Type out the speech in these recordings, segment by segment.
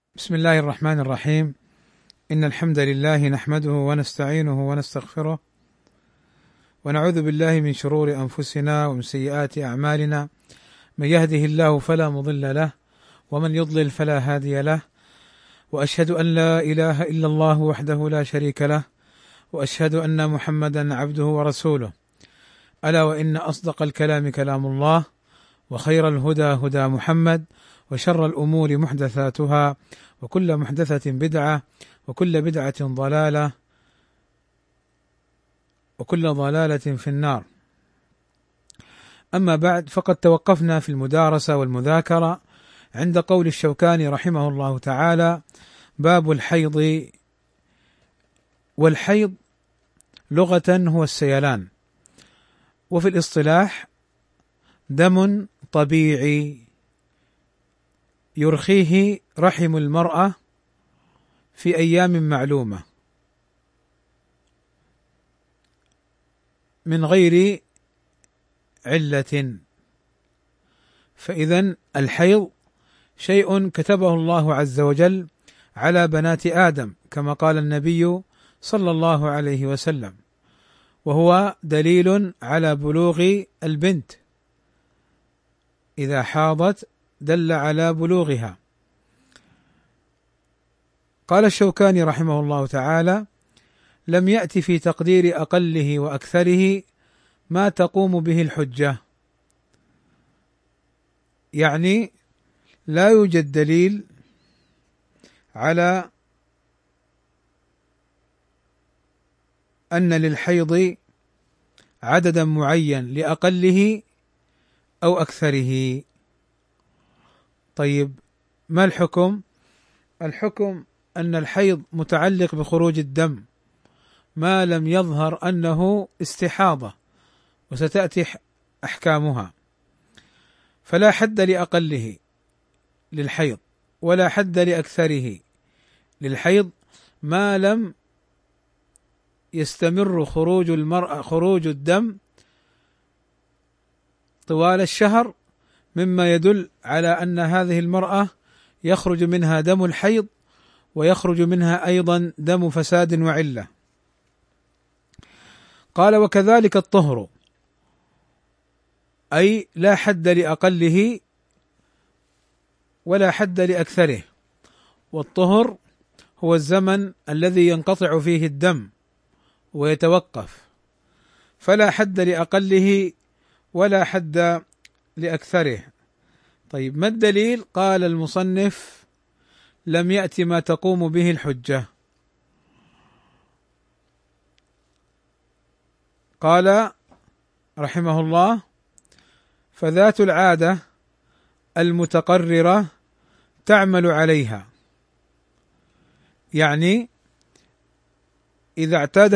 بسم الله الرحمن الرحيم. إن الحمد لله نحمده ونستعينه ونستغفره ونعوذ بالله من شرور أنفسنا ومن سيئات أعمالنا، من يهده الله فلا مضل له ومن يضلل فلا هادي له، وأشهد أن لا إله إلا الله وحده لا شريك له، وأشهد أن محمدا عبده ورسوله. ألا وإن أصدق الكلام كلام الله، وخير الهدى هدى محمد، وشر الأمور محدثاتها، وكل محدثة بدعة، وكل بدعة ضلالة، وكل ضلالة في النار. أما بعد، فقد توقفنا في المدارسة والمذاكرة عند قول الشوكاني رحمه الله تعالى: باب الحيض. والحيض لغة هو السيلان، وفي الاصطلاح دم طبيعي يرخيه رحم المرأة في أيام معلومة من غير علة. فإذن الحيض شيء كتبه الله عز وجل على بنات آدم، كما قال النبي صلى الله عليه وسلم، وهو دليل على بلوغ البنت، إذا حاضت دل على بلوغها. قال الشوكاني رحمه الله تعالى: لم يأت في تقدير أقله وأكثره ما تقوم به الحجة، يعني لا يوجد دليل على أن للحيض عددا معين لأقله أو أكثره. طيب، ما الحكم؟ الحكم أن الحيض متعلق بخروج الدم ما لم يظهر أنه استحاضة، وستأتي أحكامها. فلا حد لأقله للحيض ولا حد لأكثره للحيض ما لم يستمر خروج الدم طوال الشهر، مما يدل على أن هذه المرأة يخرج منها دم الحيض ويخرج منها أيضا دم فساد وعلة. قال: وكذلك الطهر، أي لا حد لأقله ولا حد لأكثره. والطهر هو الزمن الذي ينقطع فيه الدم ويتوقف، فلا حد لأقله ولا حد لأكثره. طيب، ما الدليل؟ قال المصنف: لم يأت ما تقوم به الحجة. قال رحمه الله: فذات العادة المتقررة تعمل عليها، يعني إذا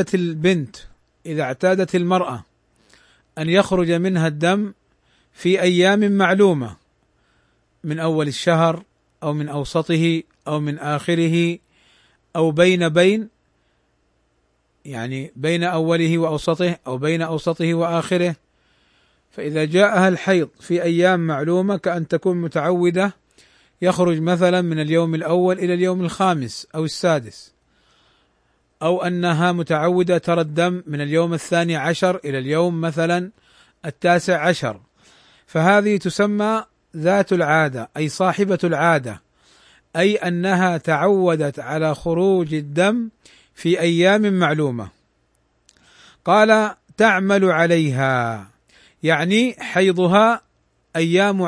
اعتادت المرأة أن يخرج منها الدم في أيام معلومة من أول الشهر أو من أوسطه أو من آخره أو بين يعني بين أوله وأوسطه أو بين أوسطه وآخره، فإذا جاءها الحيض في أيام معلومة، كأن تكون متعودة يخرج مثلا من اليوم الأول إلى اليوم الخامس أو السادس، أو أنها متعودة ترى الدم من اليوم 12 إلى اليوم مثلا 19، فهذه تسمى ذات العادة، أي صاحبة العادة، أي أنها تعودت على خروج الدم في أيام معلومة. قال: تعمل عليها، يعني حيضها أيام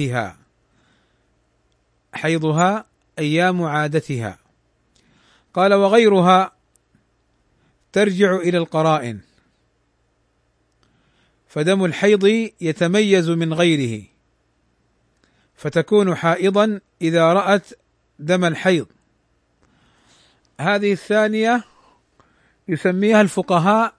عادتها. قال: وغيرها ترجع إلى القرائن، فدم الحيض يتميز من غيره، فتكون حائضا إذا رأت دم الحيض. هذه الثانية يسميها الفقهاء،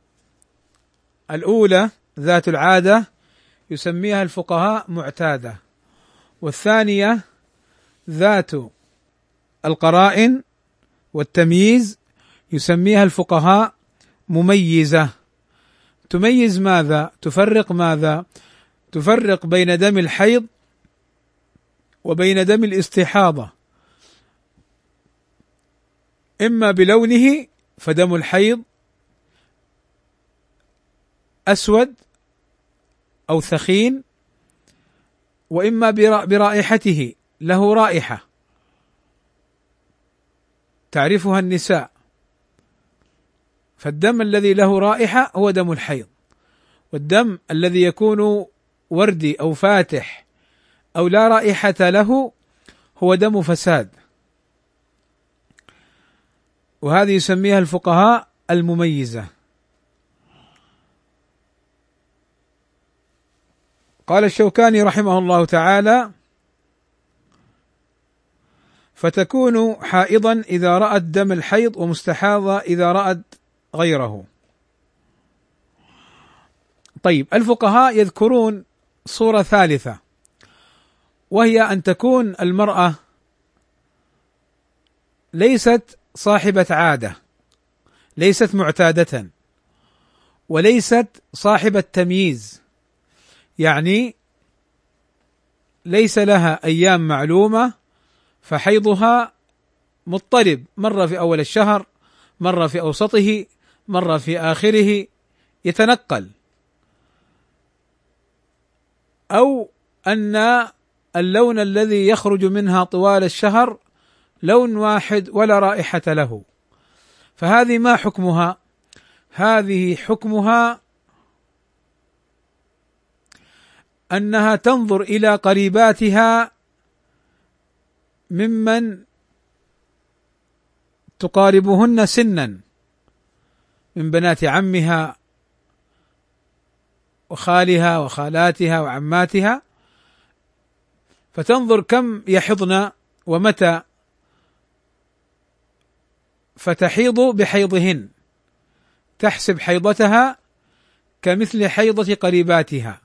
الأولى ذات العادة يسميها الفقهاء معتادة، والثانية ذات القرائن والتمييز يسميها الفقهاء مميزة. تميز ماذا؟ تفرق ماذا؟ تفرق بين دم الحيض وبين دم الاستحاضة، إما بلونه فدم الحيض أسود أو ثخين، وإما برائحته، له رائحة تعرفها النساء، فالدم الذي له رائحة هو دم الحيض، والدم الذي يكون وردي أو فاتح أو لا رائحة له هو دم فساد، وهذه يسميها الفقهاء المميزة. قال الشوكاني رحمه الله تعالى: فتكون حائضا إذا رأت دم الحيض، ومستحاضة إذا رأت غيره. طيب، الفقهاء يذكرون صورة ثالثة، وهي أن تكون المرأة ليست صاحبة عادة، ليست معتادة، وليست صاحبة تمييز، يعني ليس لها أيام معلومة، فحيضها مضطرب، مرة في أول الشهر، مرة في أوسطه، مرة في آخره، يتنقل، أو أن اللون الذي يخرج منها طوال الشهر لون واحد ولا رائحة له، فهذه ما حكمها؟ هذه حكمها أنها تنظر إلى قريباتها ممن تقاربهن سنا من بنات عمها وخالها وخالاتها وعماتها، فتنظر كم يحضن ومتى، فتحيض بحيضهن، تحسب حيضتها كمثل حيضة قريباتها.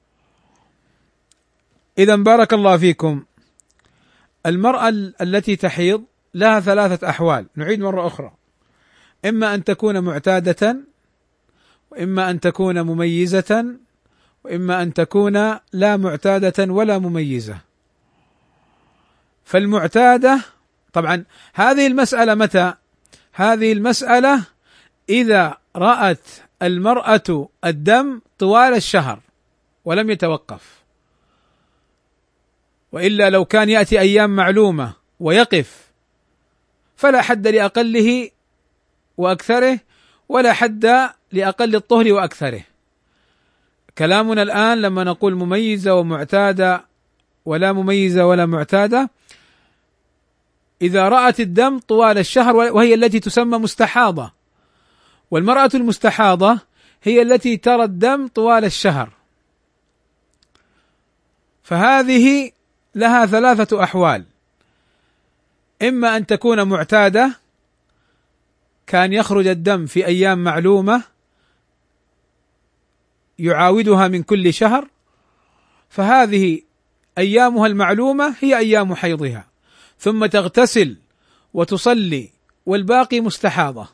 إذا بارك الله فيكم، المرأة التي تحيض لها ثلاثة أحوال، نعيد مرة أخرى: إما أن تكون معتادة، وإما أن تكون مميزة، وإما أن تكون لا معتادة ولا مميزة. فالمعتادة طبعا هذه المسألة متى؟ هذه المسألة إذا رأت المرأة الدم طوال الشهر ولم يتوقف، وإلا لو كان يأتي أيام معلومة ويقف فلا حد لأقله وأكثره، ولا حد لأقل الطهر وأكثره. كلامنا الآن لما نقول مميزة ومعتادة ولا مميزة ولا معتادة، إذا رأت الدم طوال الشهر، وهي التي تسمى مستحاضة، والمرأة المستحاضة هي التي ترى الدم طوال الشهر، فهذه لها ثلاثة أحوال: إما أن تكون معتادة، كان يخرج الدم في أيام معلومة يعاودها من كل شهر، فهذه أيامها المعلومة هي أيام حيضها، ثم تغتسل وتصلي، والباقي مستحاضة.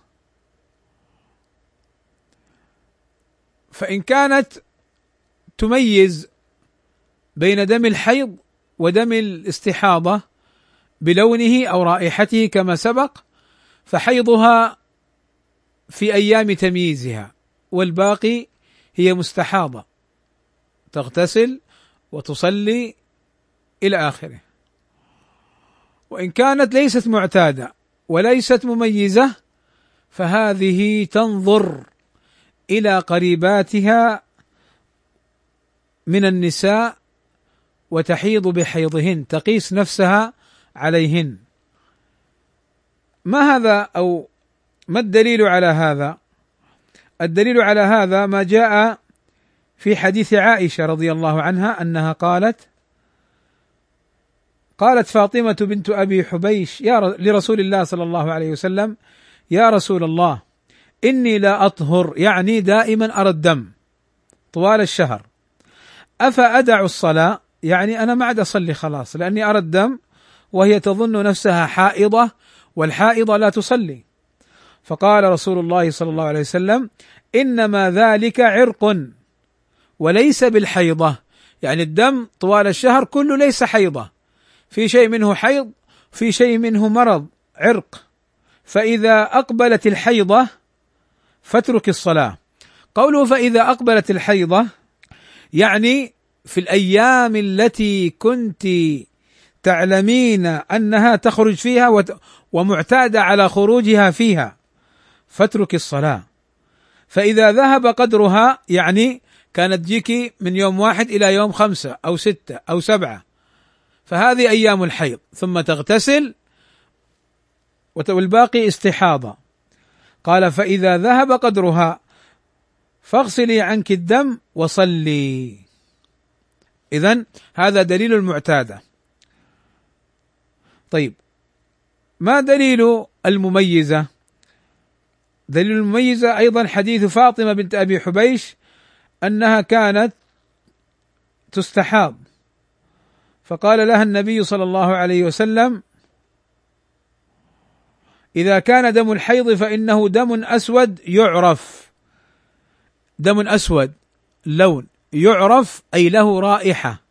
فإن كانت تميز بين دم الحيض ودم الاستحاضة بلونه أو رائحته كما سبق، فحيضها في أيام تمييزها، والباقي هي مستحاضة، تغتسل وتصلي إلى آخره. وإن كانت ليست معتادة وليست مميزة، فهذه تنظر إلى قريباتها من النساء وتحيض بحيضهن، تقيس نفسها عليهن. ما هذا أو ما الدليل على هذا؟ الدليل على هذا ما جاء في حديث عائشة رضي الله عنها أنها قالت فاطمة بنت أبي حبيش لرسول الله صلى الله عليه وسلم: يا رسول الله، إني لا أطهر، يعني دائما أرى الدم طوال الشهر، أفأدع الصلاة؟ يعني أنا ما عاد أصلي خلاص، لأني أرى الدم، وهي تظن نفسها حائضة، والحائضة لا تصلي. فقال رسول الله صلى الله عليه وسلم: إنما ذلك عرق وليس بالحيضة، يعني الدم طوال الشهر كله ليس حيضة، في شيء منه حيض، في شيء منه مرض عرق، فإذا أقبلت الحيضة فاترك الصلاة. قوله فإذا أقبلت الحيضة يعني في الأيام التي كنت تعلمين أنها تخرج فيها ومعتادة على خروجها فيها فاترك الصلاة. فإذا ذهب قدرها يعني كانت تجيك من يوم 1 إلى يوم 5 أو 6 أو 7، فهذه أيام الحيض، ثم تغتسل والباقي استحاضة. قال فإذا ذهب قدرها فاغسلي عنك الدم وصلي. إذن هذا دليل المعتادة. طيب، ما دليل المميزة؟ دليل المميزة أيضا حديث فاطمة بنت أبي حبيش أنها كانت تستحاض، فقال لها النبي صلى الله عليه وسلم: إذا كان دم الحيض فإنه دم أسود يعرف، دم أسود لون يعرف أي له رائحة،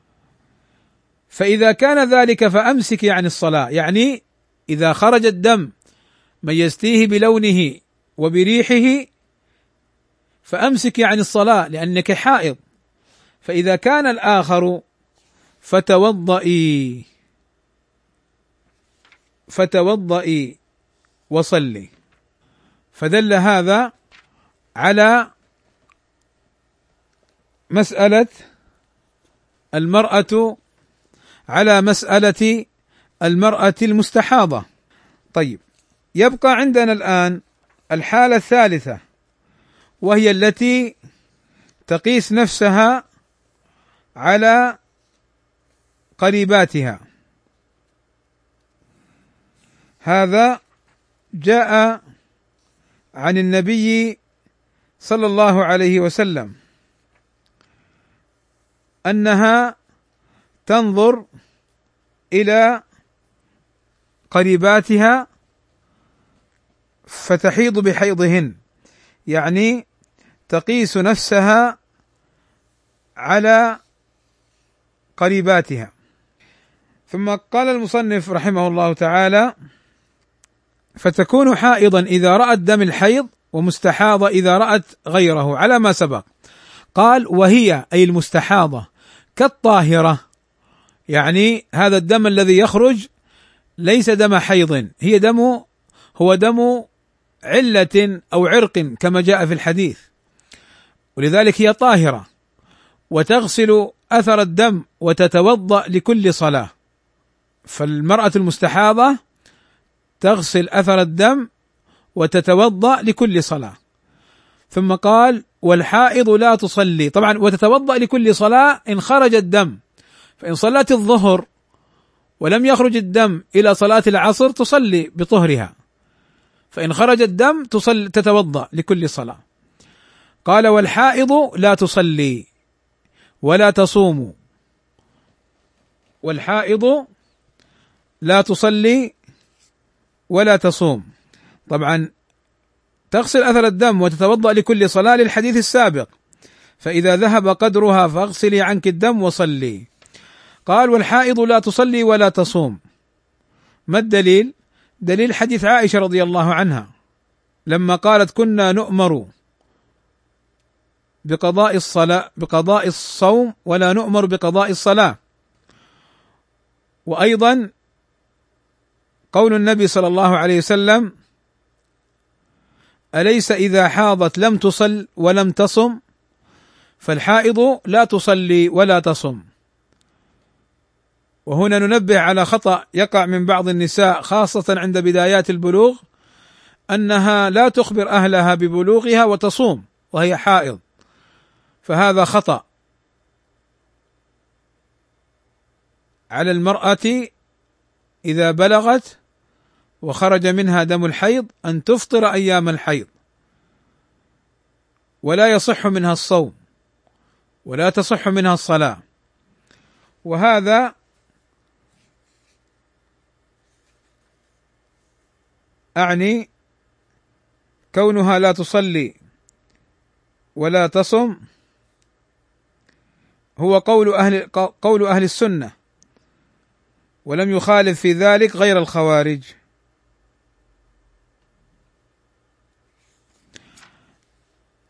فإذا كان ذلك فأمسكي عن الصلاة. يعني إذا خرج الدم ميزتيه بلونه وبريحه فأمسكي عن الصلاة لأنك حائض. فإذا كان الآخر فتوضئي وصلي. فدل هذا على مسألة المرأة المستحاضة. طيب، يبقى عندنا الآن الحالة الثالثة، وهي التي تقيس نفسها على قريباتها. هذا جاء عن النبي صلى الله عليه وسلم أنها تنظر إلى قريباتها فتحيض بحيضهن، يعني تقيس نفسها على قريباتها. ثم قال المصنف رحمه الله تعالى: فتكون حائضا إذا رأت دم الحيض ومستحاضة إذا رأت غيره على ما سبق. قال: وهي أي المستحاضة كالطاهرة، يعني هذا الدم الذي يخرج ليس دم حيض، هو دم علة أو عرق كما جاء في الحديث، ولذلك هي طاهرة، وتغسل أثر الدم وتتوضأ لكل صلاة. فالمرأة المستحاضة تغسل أثر الدم وتتوضأ لكل صلاة. ثم قال: والحائض لا تصلي، طبعا وتتوضأ لكل صلاة إن خرج الدم، فإن صلت الظهر ولم يخرج الدم إلى صلاة العصر تصلي بطهرها، فإن خرج الدم تتوضأ لكل صلاة. قال: والحائض لا تصلي ولا تصوم. والحائض لا تصلي ولا تصوم، طبعا تغسل أثر الدم وتتوضأ لكل صلاة للحديث السابق: فإذا ذهب قدرها فاغسلي عنك الدم وصلي. قال: والحائض لا تصلي ولا تصوم. ما الدليل؟ دليل حديث عائشة رضي الله عنها لما قالت: كنا نؤمر بقضاء الصوم ولا نؤمر بقضاء الصلاة. وأيضا قول النبي صلى الله عليه وسلم: أليس إذا حاضت لم تصل ولم تصم؟ فالحائض لا تصلي ولا تصم. وهنا ننبه على خطأ يقع من بعض النساء خاصة عند بدايات البلوغ، أنها لا تخبر أهلها ببلوغها وتصوم وهي حائض، فهذا خطأ. على المرأة إذا بلغت وخرج منها دم الحيض أن تفطر أيام الحيض، ولا يصح منها الصوم ولا تصح منها الصلاة. وهذا أعني كونها لا تصلي ولا تصم هو قول أهل السنة، ولم يخالف في ذلك غير الخوارج.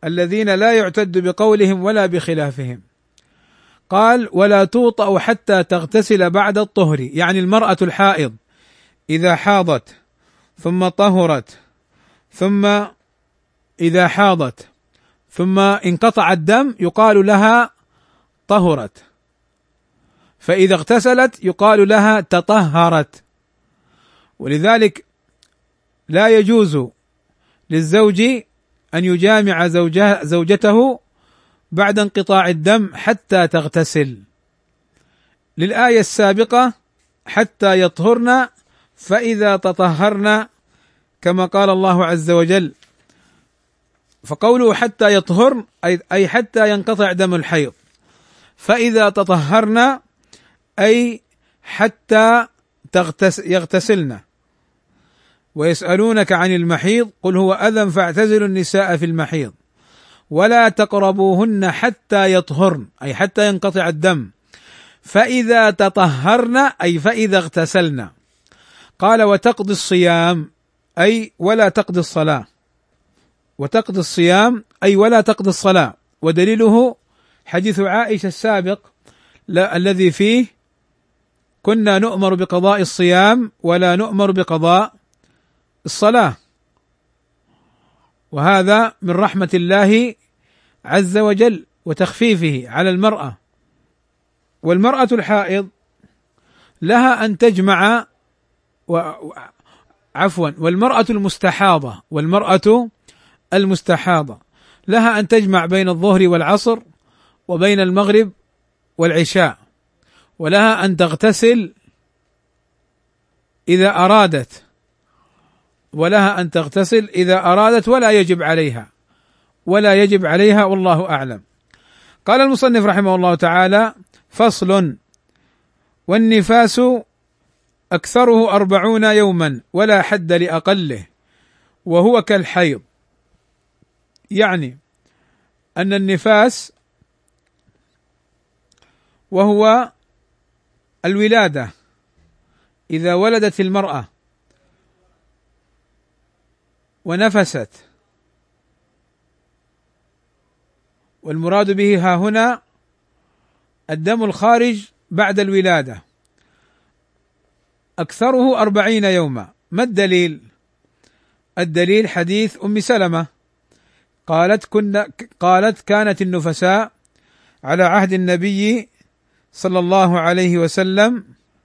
الذين لا يعتد بقولهم ولا بخلافهم. قال: ولا توطأ حتى تغتسل بعد الطهر، يعني المرأة الحائض إذا حاضت ثم طهرت، ثم إذا حاضت ثم انقطع الدم يقال لها طهرت، فإذا اغتسلت يقال لها تطهرت. ولذلك لا يجوز للزوج أن يجامع زوجته بعد انقطاع الدم حتى تغتسل، للآية السابقة: حتى يطهرن فإذا تطهرن، كما قال الله عز وجل. فقوله حتى يطهرن أي حتى ينقطع دم الحيض، فإذا تطهرن أي حتى يغتسلن. ويسألونك عن المحيض قل هو أذى فاعتزلوا النساء في المحيض ولا تقربوهن حتى يطهرن أي حتى ينقطع الدم، فإذا تطهرن أي فإذا اغتسلن. قال: وتقضي الصيام أي ولا تقضي الصلاة، وتقضي الصيام أي ولا تقضي الصلاة. ودليله حديث عائشة السابق الذي فيه: كنا نؤمر بقضاء الصيام ولا نؤمر بقضاء الصلاة. وهذا من رحمة الله عز وجل وتخفيفه على المرأة. والمرأة الحائض لها أن تجمع والمرأة المستحاضة لها أن تجمع بين الظهر والعصر وبين المغرب والعشاء، ولها أن تغتسل إذا أرادت، ولا يجب عليها والله أعلم. قال المصنف رحمه الله تعالى: فصل: والنفاس أكثره 40 يوما ولا حد لأقله وهو كالحيض. يعني أن النفاس وهو الولادة، إذا ولدت المرأة ونفست، والمراد به ها هنا الدم الخارج بعد الولادة، أكثره 40 يوما. ما الدليل؟ الدليل حديث أم سلمة قالت: كانت النفساء على عهد النبي صلى الله عليه وسلم،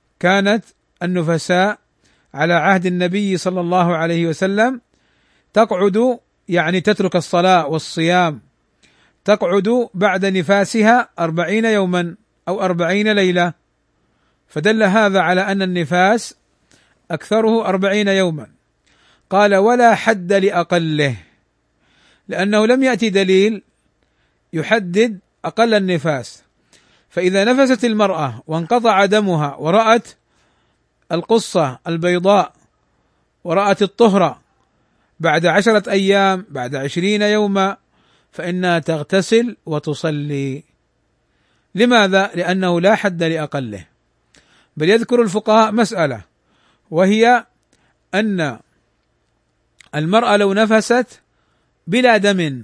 تقعد، يعني تترك الصلاة والصيام، تقعد بعد نفاسها 40 يوما أو 40 ليلة، فدل هذا على أن النفاس أكثره 40 يوما. قال: ولا حد لأقله، لأنه لم يأتي دليل يحدد أقل النفاس. فإذا نفست المرأة وانقطع دمها ورأت القصة البيضاء ورأت الطهرة بعد 10 أيام، بعد 20 يوما، فإنها تغتسل وتصلي. لماذا؟ لأنه لا حد لأقله. بل يذكر الفقهاء مسألة، وهي أن المرأة لو نفست بلا دم،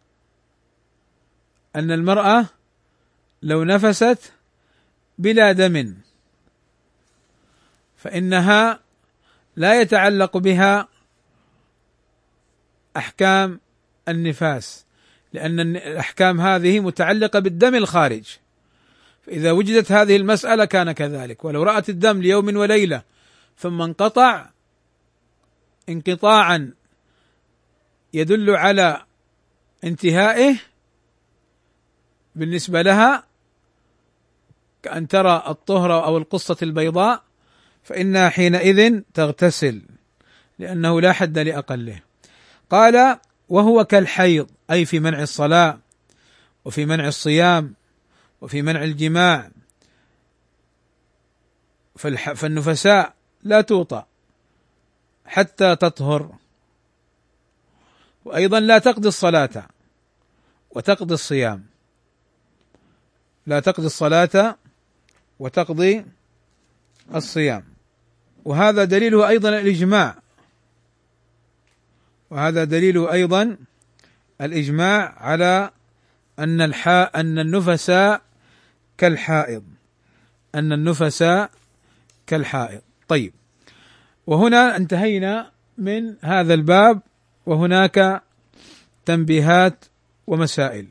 فإنها لا يتعلق بها أحكام النفاس، لأن الأحكام هذه متعلقة بالدم الخارج، فإذا وجدت هذه المسألة كان كذلك. ولو رأت الدم ليوم وليلة ثم انقطع انقطاعا يدل على انتهائه بالنسبة لها، كأن ترى الطهرة أو القصة البيضاء، فإنها حينئذ تغتسل، لأنه لا حد لأقله. قال: وهو كالحيض، أي في منع الصلاة وفي منع الصيام وفي منع الجماع. فالنفساء لا توطأ حتى تطهر، وأيضا لا تقضي الصلاة وتقضي الصيام، وهذا دليله أيضا الإجماع على أن النفساء كالحائض، أن النفساء كالحائض. طيب، وهنا انتهينا من هذا الباب، وهناك تنبيهات ومسائل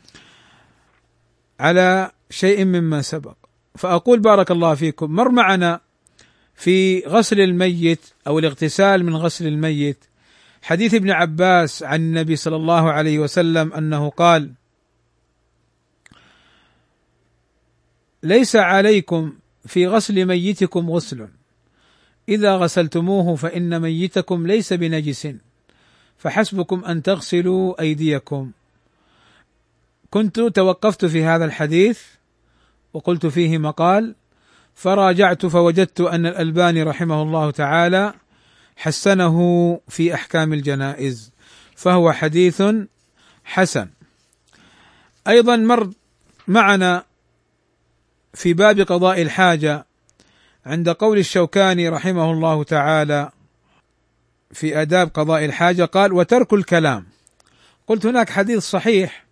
على شيء مما سبق. فأقول بارك الله فيكم، مر معنا في غسل الميت أو الاغتسال من غسل الميت حديث ابن عباس عن النبي صلى الله عليه وسلم أنه قال: ليس عليكم في غسل ميتكم غسل، إذا غسلتموه فإن ميتكم ليس بنجس، فحسبكم أن تغسلوا أيديكم. كنت توقفت في هذا الحديث وقلت فيه مقال، فراجعت فوجدت أن الألباني رحمه الله تعالى حسنه في أحكام الجنائز، فهو حديث حسن. أيضا مر معنا في باب قضاء الحاجة عند قول الشوكاني رحمه الله تعالى في آداب قضاء الحاجة، قال: وترك الكلام. قلت هناك حديث صحيح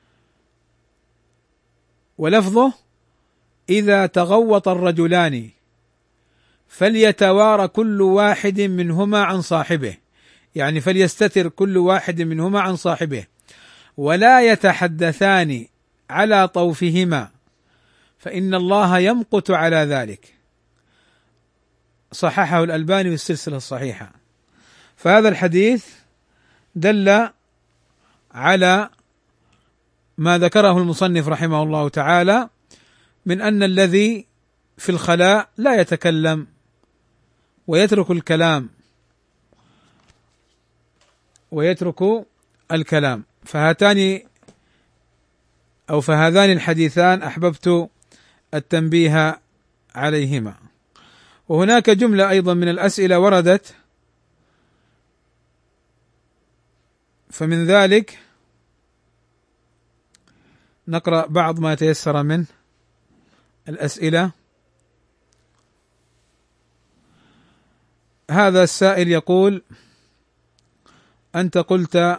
ولفظه: إذا تغوط الرجلان فليتوارى كل واحد منهما عن صاحبه، يعني فليستتر كل واحد منهما عن صاحبه، ولا يتحدثان على طوفهما فإن الله يمقت على ذلك. صححه الألباني في السلسلة الصحيحة. فهذا الحديث دل على ما ذكره المصنف رحمه الله تعالى من أن الذي في الخلاء لا يتكلم ويترك الكلام. فهذان الحديثان أحببت التنبيه عليهما. وهناك جملة أيضا من الأسئلة وردت، فمن ذلك نقرأ بعض ما تيسر من الأسئلة. هذا السائل يقول: أنت قلت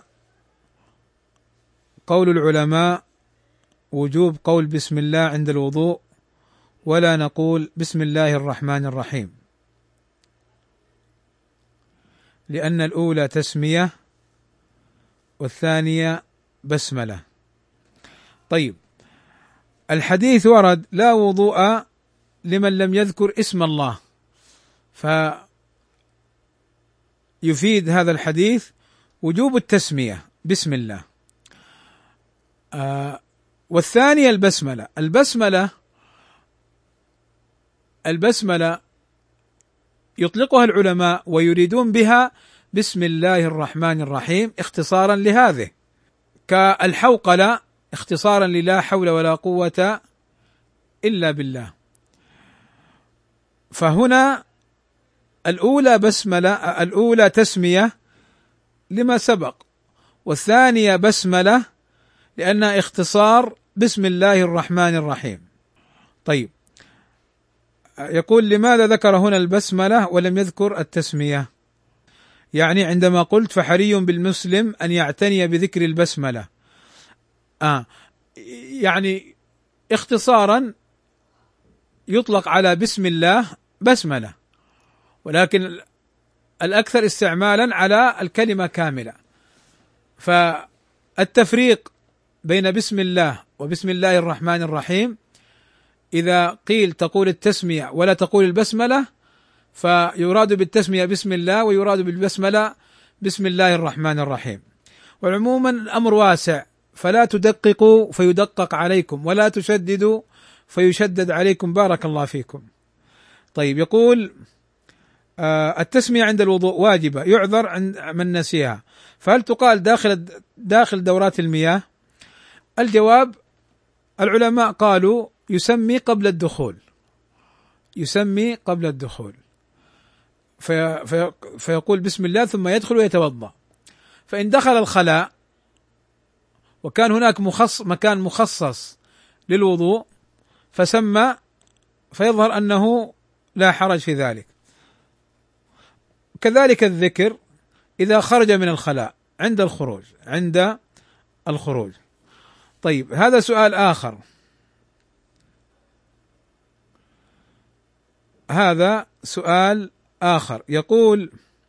قول العلماء وجوب قول بسم الله عند الوضوء، ولا نقول بسم الله الرحمن الرحيم، لأن الأولى تسمية والثانية بسملة. طيب، الحديث ورد: لا وضوء لمن لم يذكر اسم الله، فيفيد هذا الحديث وجوب التسمية بسم الله. والثانية البسملة يطلقها العلماء ويريدون بها بسم الله الرحمن الرحيم اختصارا لهذه، كالحوقلة اختصارا للا حول ولا قوة إلا بالله. فهنا الأولى تسمية لما سبق، والثانية بسملة لأنها اختصار بسم الله الرحمن الرحيم. طيب، يقول: لماذا ذكر هنا البسملة ولم يذكر التسمية؟ يعني عندما قلت فحري بالمسلم أن يعتني بذكر البسملة، يعني اختصارا يطلق على بسم الله بسملة، ولكن الأكثر استعمالا على الكلمة كاملة. فالتفريق بين بسم الله وبسم الله الرحمن الرحيم، إذا قيل تقول التسمية ولا تقول البسملة، فيراد بالتسمية بسم الله ويراد بالبسملة بسم الله الرحمن الرحيم. وعموما الأمر واسع، فلا تدققوا فيدقق عليكم، ولا تشددوا فيشدد عليكم، بارك الله فيكم. طيب، يقول: التسمية عند الوضوء واجبة، يعذر عند من نسيها، فهل تقال داخل دورات المياه؟ الجواب: العلماء قالوا يسمي قبل الدخول، فيقول بسم الله ثم يدخل ويتوضأ. فإن دخل الخلاء وكان هناك مكان مخصص للوضوء فسمى، فيظهر أنه لا حرج في ذلك. كذلك الذكر إذا خرج من الخلاء عند الخروج، عند الخروج. طيب هذا سؤال آخر، هذا سؤال آخر يقول: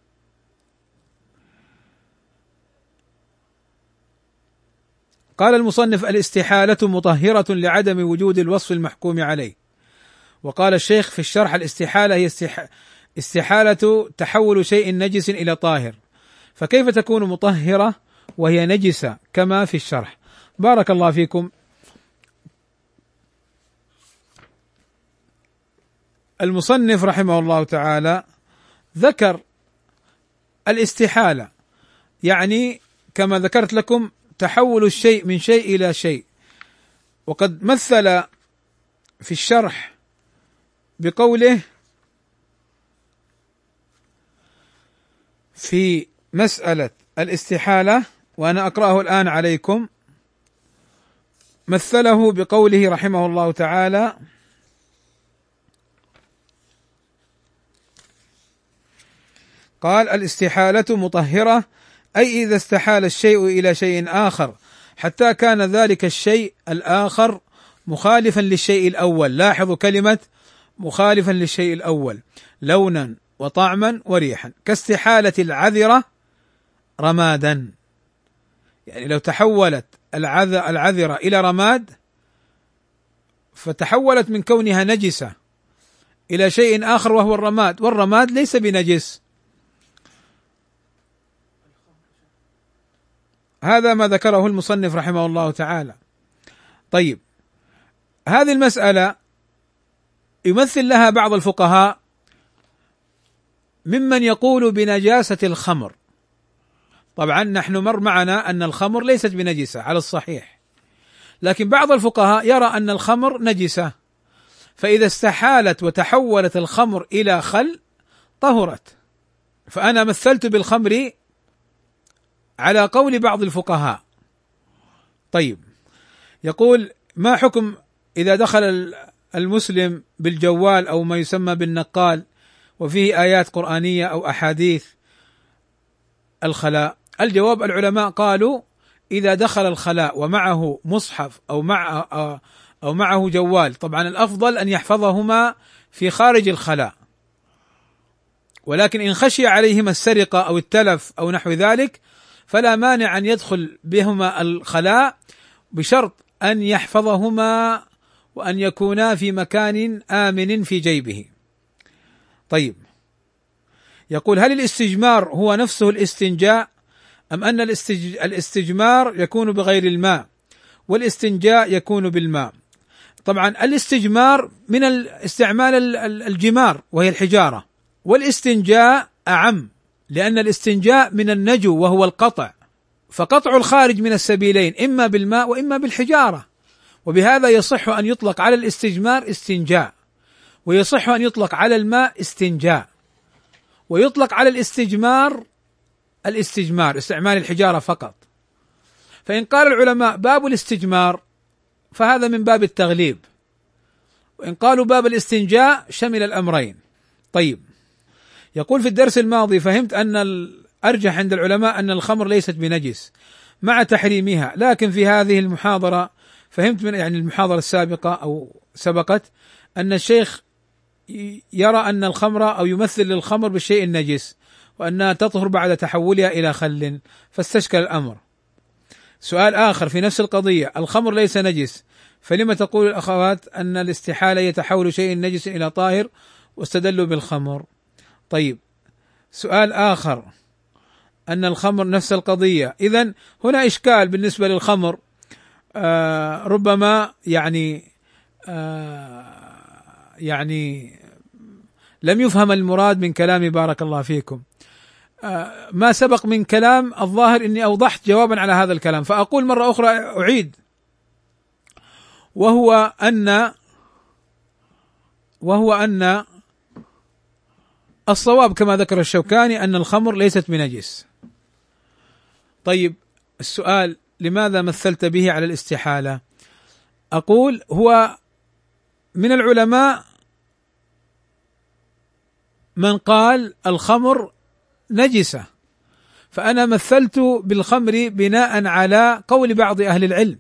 قال المصنف: الاستحالة مطهرة لعدم وجود الوصف المحكوم عليه. وقال الشيخ في الشرح: الاستحالة هي استحالة تحول شيء نجس إلى طاهر، فكيف تكون مطهرة وهي نجسة كما في الشرح؟ بارك الله فيكم. المصنف رحمه الله تعالى ذكر الاستحالة، يعني كما ذكرت لكم تحول الشيء من شيء إلى شيء، وقد مثل في الشرح بقوله في مسألة الاستحالة، وأنا أقرأه الآن عليكم. مثله بقوله رحمه الله تعالى: قال: الاستحالة مطهرة، أي إذا استحال الشيء إلى شيء آخر حتى كان ذلك الشيء الآخر مخالفا للشيء الأول. لاحظوا كلمة مخالفا للشيء الأول، لونا وطعما وريحا، كاستحالة العذرة رمادا. يعني لو تحولت العذرة إلى رماد، فتحولت من كونها نجسة إلى شيء آخر وهو الرماد، والرماد ليس بنجس. هذا ما ذكره المصنف رحمه الله تعالى. طيب هذه المسألة يمثل لها بعض الفقهاء ممن يقول بنجاسة الخمر. طبعا نحن مر معنا أن الخمر ليست بنجسة على الصحيح، لكن بعض الفقهاء يرى أن الخمر نجسة، فإذا استحالت وتحولت الخمر إلى خل طهرت. فأنا مثلت بالخمر على قول بعض الفقهاء. طيب يقول: ما حكم إذا دخل المسلم بالجوال أو ما يسمى بالنقال وفيه آيات قرآنية أو أحاديث الخلاء؟ الجواب: العلماء قالوا إذا دخل الخلاء ومعه مصحف أو معه جوال، طبعا الأفضل أن يحفظهما في خارج الخلاء، ولكن إن خشي عليهما السرقة أو التلف أو نحو ذلك فلا مانع أن يدخل بهما الخلاء، بشرط أن يحفظهما وأن يكونا في مكان آمن في جيبه. طيب يقول: هل الاستجمار هو نفسه الاستنجاء، أم أن الاستجمار يكون بغير الماء والاستنجاء يكون بالماء؟ طبعا الاستجمار من استعمال الجمار وهي الحجارة، والاستنجاء أعم، لأن الاستنجاء من النجو وهو القطع، فقطع الخارج من السبيلين إما بالماء وإما بالحجارة، وبهذا يصح أن يطلق على الاستجمار استنجاء، ويصح أن يطلق على الماء استنجاء، ويطلق على الاستجمار استعمال الحجارة فقط. فإن قال العلماء باب الاستجمار فهذا من باب التغليب، وإن قالوا باب الاستنجاء شمل الأمرين. طيب يقول: في الدرس الماضي فهمت أن الأرجح عند العلماء أن الخمر ليست بنجس مع تحريمها، لكن في هذه المحاضرة فهمت من المحاضرة السابقة أو سبقت أن الشيخ يرى أن الخمر أو يمثل للخمر بالشيء النجس وأنها تطهر بعد تحولها إلى خل، فاستشكل الأمر. سؤال آخر في نفس القضية: الخمر ليس نجس، فلما تقول الأخوات أن الاستحالة يتحول شيء نجس إلى طاهر واستدلوا بالخمر؟ طيب سؤال آخر: أن الخمر نفس القضية، إذن هنا إشكال بالنسبة للخمر، ربما يعني لم يفهم المراد من كلامي، بارك الله فيكم. ما سبق من كلام الظاهر إني أوضحت جوابا على هذا الكلام، فأقول مرة أخرى أعيد، وهو أن الصواب كما ذكر الشوكاني أن الخمر ليست بنجس. طيب السؤال: لماذا مثلت به على الاستحالة؟ أقول: هو من العلماء من قال الخمر نجسة، فأنا مثلت بالخمر بناء على قول بعض أهل العلم،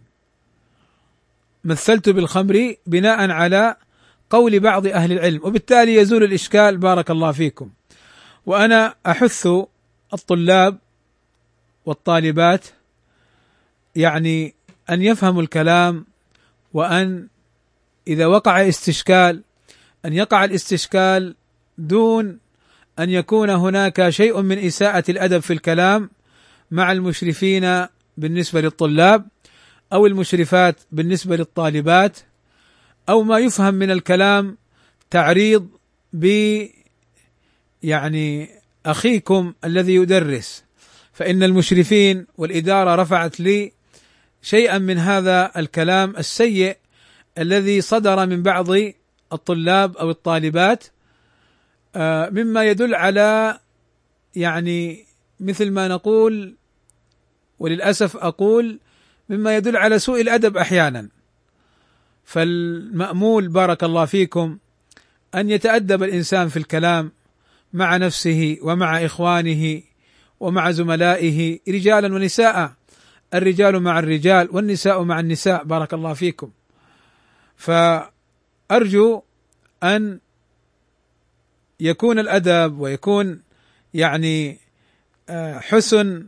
مثلت بالخمر بناء على قول بعض أهل العلم، وبالتالي يزول الإشكال بارك الله فيكم. وأنا أحث الطلاب والطالبات يعني أن يفهموا الكلام، وأن إذا وقع استشكال أن يقع الاستشكال دون أن يكون هناك شيء من إساءة الأدب في الكلام مع المشرفين بالنسبة للطلاب، أو المشرفات بالنسبة للطالبات، أو ما يفهم من الكلام تعريض يعني أخيكم الذي يدرس. فإن المشرفين والإدارة رفعت لي شيئا من هذا الكلام السيء الذي صدر من بعض الطلاب أو الطالبات، مما يدل على يعني مثل ما نقول، وللأسف أقول، مما يدل على سوء الأدب أحيانا. فالمأمول بارك الله فيكم أن يتأدب الإنسان في الكلام مع نفسه ومع إخوانه ومع زملائه رجالا ونساء، الرجال مع الرجال والنساء مع النساء بارك الله فيكم. فأرجو أن يكون الأدب ويكون يعني حسن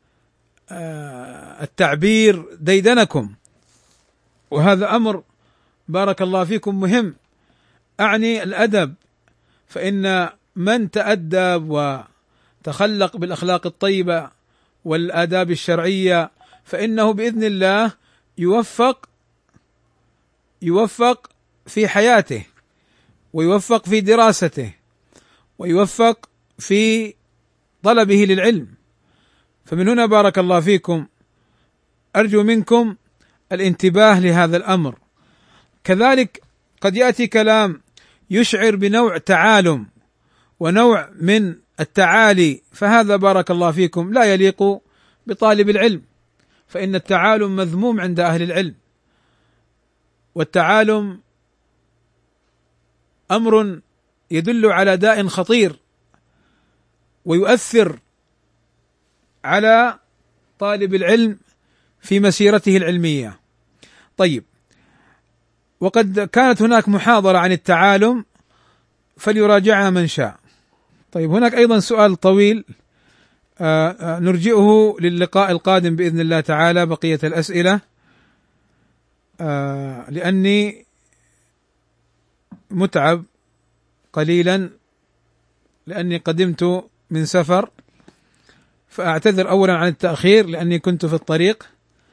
التعبير ديدنكم، وهذا أمر بارك الله فيكم مهم. أعني الأدب، فإن من تأدب وتخلق بالأخلاق الطيبة والآداب الشرعية فإنه بإذن الله يوفق في حياته، ويوفق في دراسته، ويوفق في طلبه للعلم. فمن هنا بارك الله فيكم أرجو منكم الانتباه لهذا الأمر. كذلك قد يأتي كلام يشعر بنوع تعالم ونوع من التعالي، فهذا بارك الله فيكم لا يليق بطالب العلم، فإن التعالم مذموم عند أهل العلم، والتعالم أمر يدل على داء خطير ويؤثر على طالب العلم في مسيرته العلمية. طيب، وقد كانت هناك محاضرة عن التعالم فليراجعها من شاء. طيب، هناك أيضا سؤال طويل نرجئه للقاء القادم بإذن الله تعالى بقية الأسئلة، لأني متعب قليلا لأني قدمت من سفر، فأعتذر أولا عن التأخير لأني كنت في الطريق،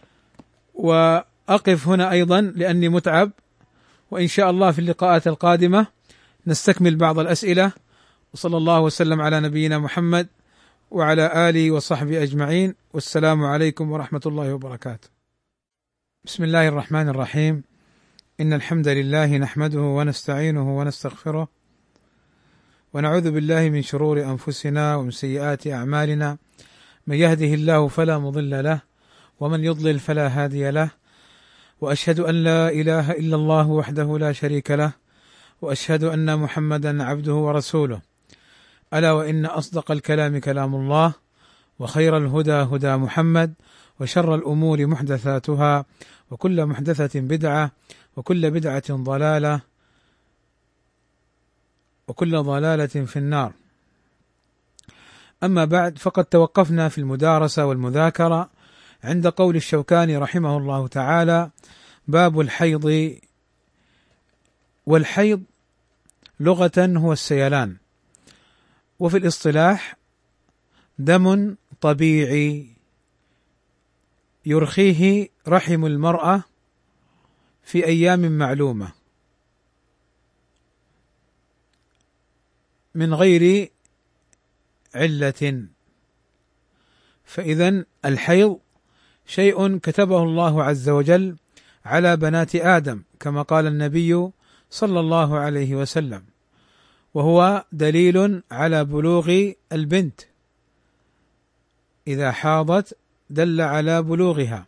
وأقف هنا أيضا لأني متعب، وإن شاء الله في اللقاءات القادمة نستكمل بعض الأسئلة. وصلى الله وسلم على نبينا محمد وعلى آله وصحبه أجمعين، والسلام عليكم ورحمة الله وبركاته. بسم الله الرحمن الرحيم. إن الحمد لله نحمده ونستعينه ونستغفره، ونعوذ بالله من شرور أنفسنا ومن سيئات أعمالنا، من يهده الله فلا مضل له ومن يضلل فلا هادي له، وأشهد أن لا إله إلا الله وحده لا شريك له، وأشهد أن محمدا عبده ورسوله. ألا وإن أصدق الكلام كلام الله، وخير الهدى هدى محمد، وشر الأمور محدثاتها، وكل محدثة بدعة، وكل بدعة ضلالة، وكل ضلالة في النار. أما بعد، فقد توقفنا في المدارسة والمذاكرة عند قول الشوكاني رحمه الله تعالى: باب الحيض. والحيض لغة هو السيلان، وفي الاصطلاح دم طبيعي يرخيه رحم المرأة في أيام معلومة من غير علة. فإذن الحيض شيء كتبه الله عز وجل على بنات آدم، كما قال النبي صلى الله عليه وسلم، وهو دليل على بلوغ البنت، إذا حاضت دل على بلوغها.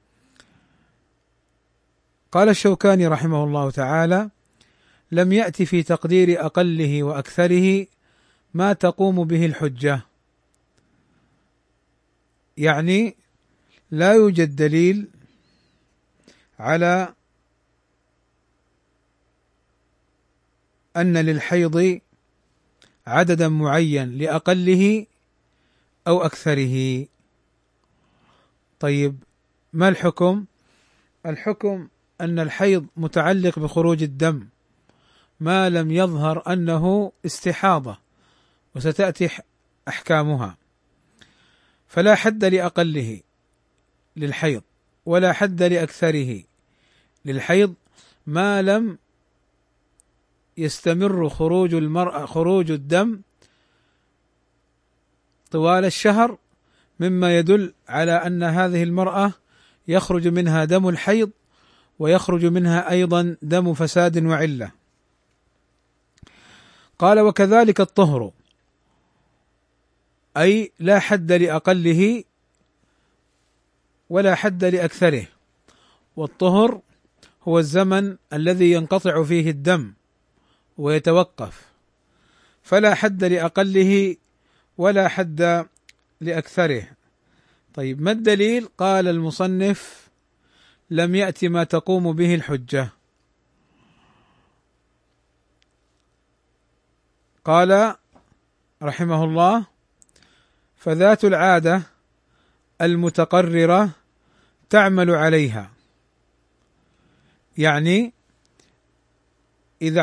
قال الشوكاني رحمه الله تعالى: لم يأتي في تقدير أقله وأكثره ما تقوم به الحجة. يعني لا يوجد دليل على أن للحيض عددا معين لأقله أو أكثره. طيب ما الحكم؟ الحكم أن الحيض متعلق بخروج الدم ما لم يظهر أنه استحاضة، وستأتي أحكامها. فلا حد لأقله للحيض ولا حد لأكثره للحيض ما لم يستمر خروج الدم طوال الشهر، مما يدل على أن هذه المرأة يخرج منها دم الحيض ويخرج منها أيضا دم فساد وعلة. قال: وكذلك الطهر، أي لا حد لأقله ولا حد لأكثره. والطهر هو الزمن الذي ينقطع فيه الدم ويتوقف، فلا حد لأقله ولا حد لأكثره. طيب ما الدليل؟ قال المصنف: لم يأت ما تقوم به الحجة. قال رحمه الله: فذات العادة المتقررة تعمل عليها. يعني إذا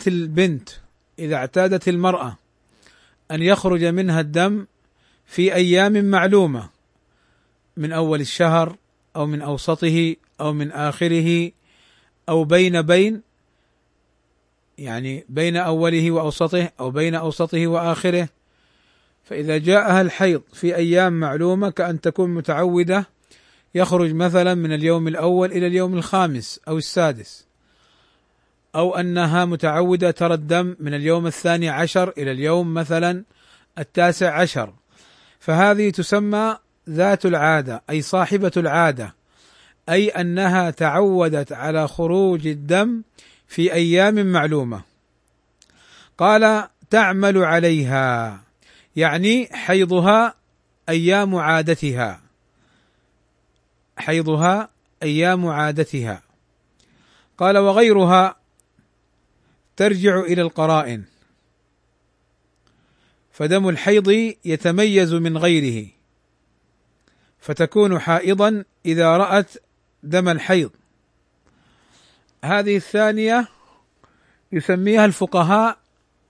اعتادت المرأة أن يخرج منها الدم في أيام معلومة من أول الشهر أو من أوسطه أو من آخره أو بين يعني بين أوله وأوسطه أو بين أوسطه وآخره، فإذا جاءها الحيض في أيام معلومة كأن تكون متعودة يخرج مثلا من اليوم الأول إلى اليوم الخامس أو السادس، أو أنها متعودة ترى الدم من اليوم 12 إلى اليوم مثلا 19، فهذه تسمى ذات العادة، أي صاحبة العادة، أي أنها تعودت على خروج الدم في أيام معلومة. قال: تعمل عليها، يعني حيضها أيام عادتها، حيضها أيام عادتها. قال: وغيرها ترجع إلى القرائن، فدم الحيض يتميز من غيره، فتكون حائضا إذا رأت دم الحيض. هذه الثانية يسميها الفقهاء،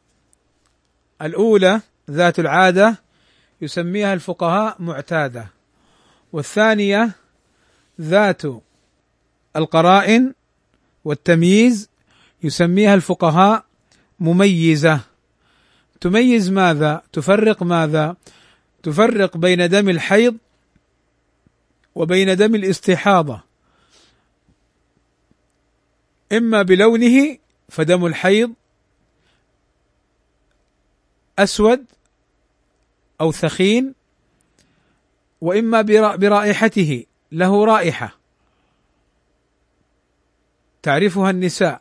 الأولى ذات العادة يسميها الفقهاء معتادة، والثانية ذات القرائن والتمييز يسميها الفقهاء مميزة. تميز ماذا؟ تفرق ماذا؟ تفرق بين دم الحيض وبين دم الاستحاضة، إما بلونه فدم الحيض أسود أو ثخين، وإما برائحته، له رائحة تعرفها النساء،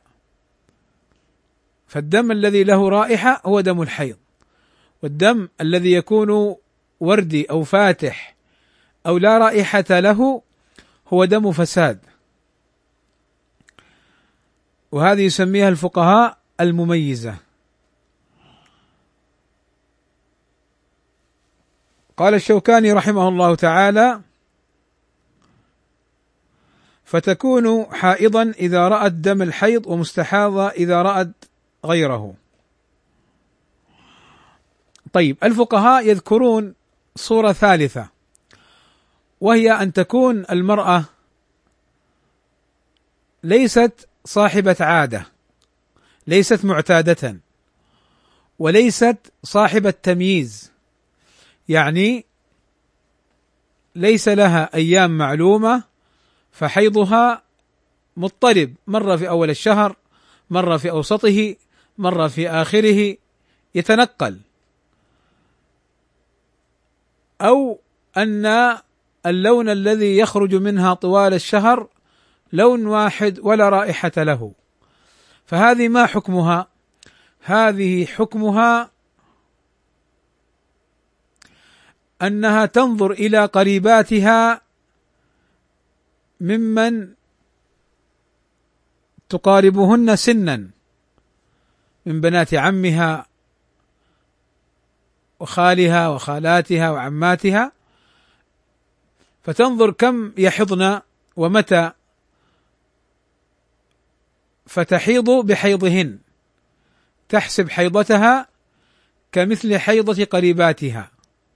فالدم الذي له رائحة هو دم الحيض، والدم الذي يكون وردي أو فاتح أو لا رائحة له هو دم فساد، وهذه يسميها الفقهاء المميزة. قال الشوكاني رحمه الله تعالى: فتكون حائضا إذا رأت دم الحيض، ومستحاضة إذا رأت غيره. طيب الفقهاء يذكرون صورة ثالثة، وهي أن تكون المرأة ليست صاحبة عادة، ليست معتادة، وليست صاحبة تمييز، يعني ليس لها أيام معلومة، فحيضها مضطرب، مرة في أول الشهر، مرة في أوسطه، مرة في آخره، يتنقل. أو أن اللون الذي يخرج منها طوال الشهر لون واحد ولا رائحة له، فهذه ما حكمها؟ هذه حكمها أنها تنظر إلى قريباتها ممن تقاربهن سنا من بنات عمها وخالها وخالاتها وعماتها، فتنظر كم يحضن ومتى، فتحيض بحيضهن، تحسب حيضتها كمثل حيضة قريباتها.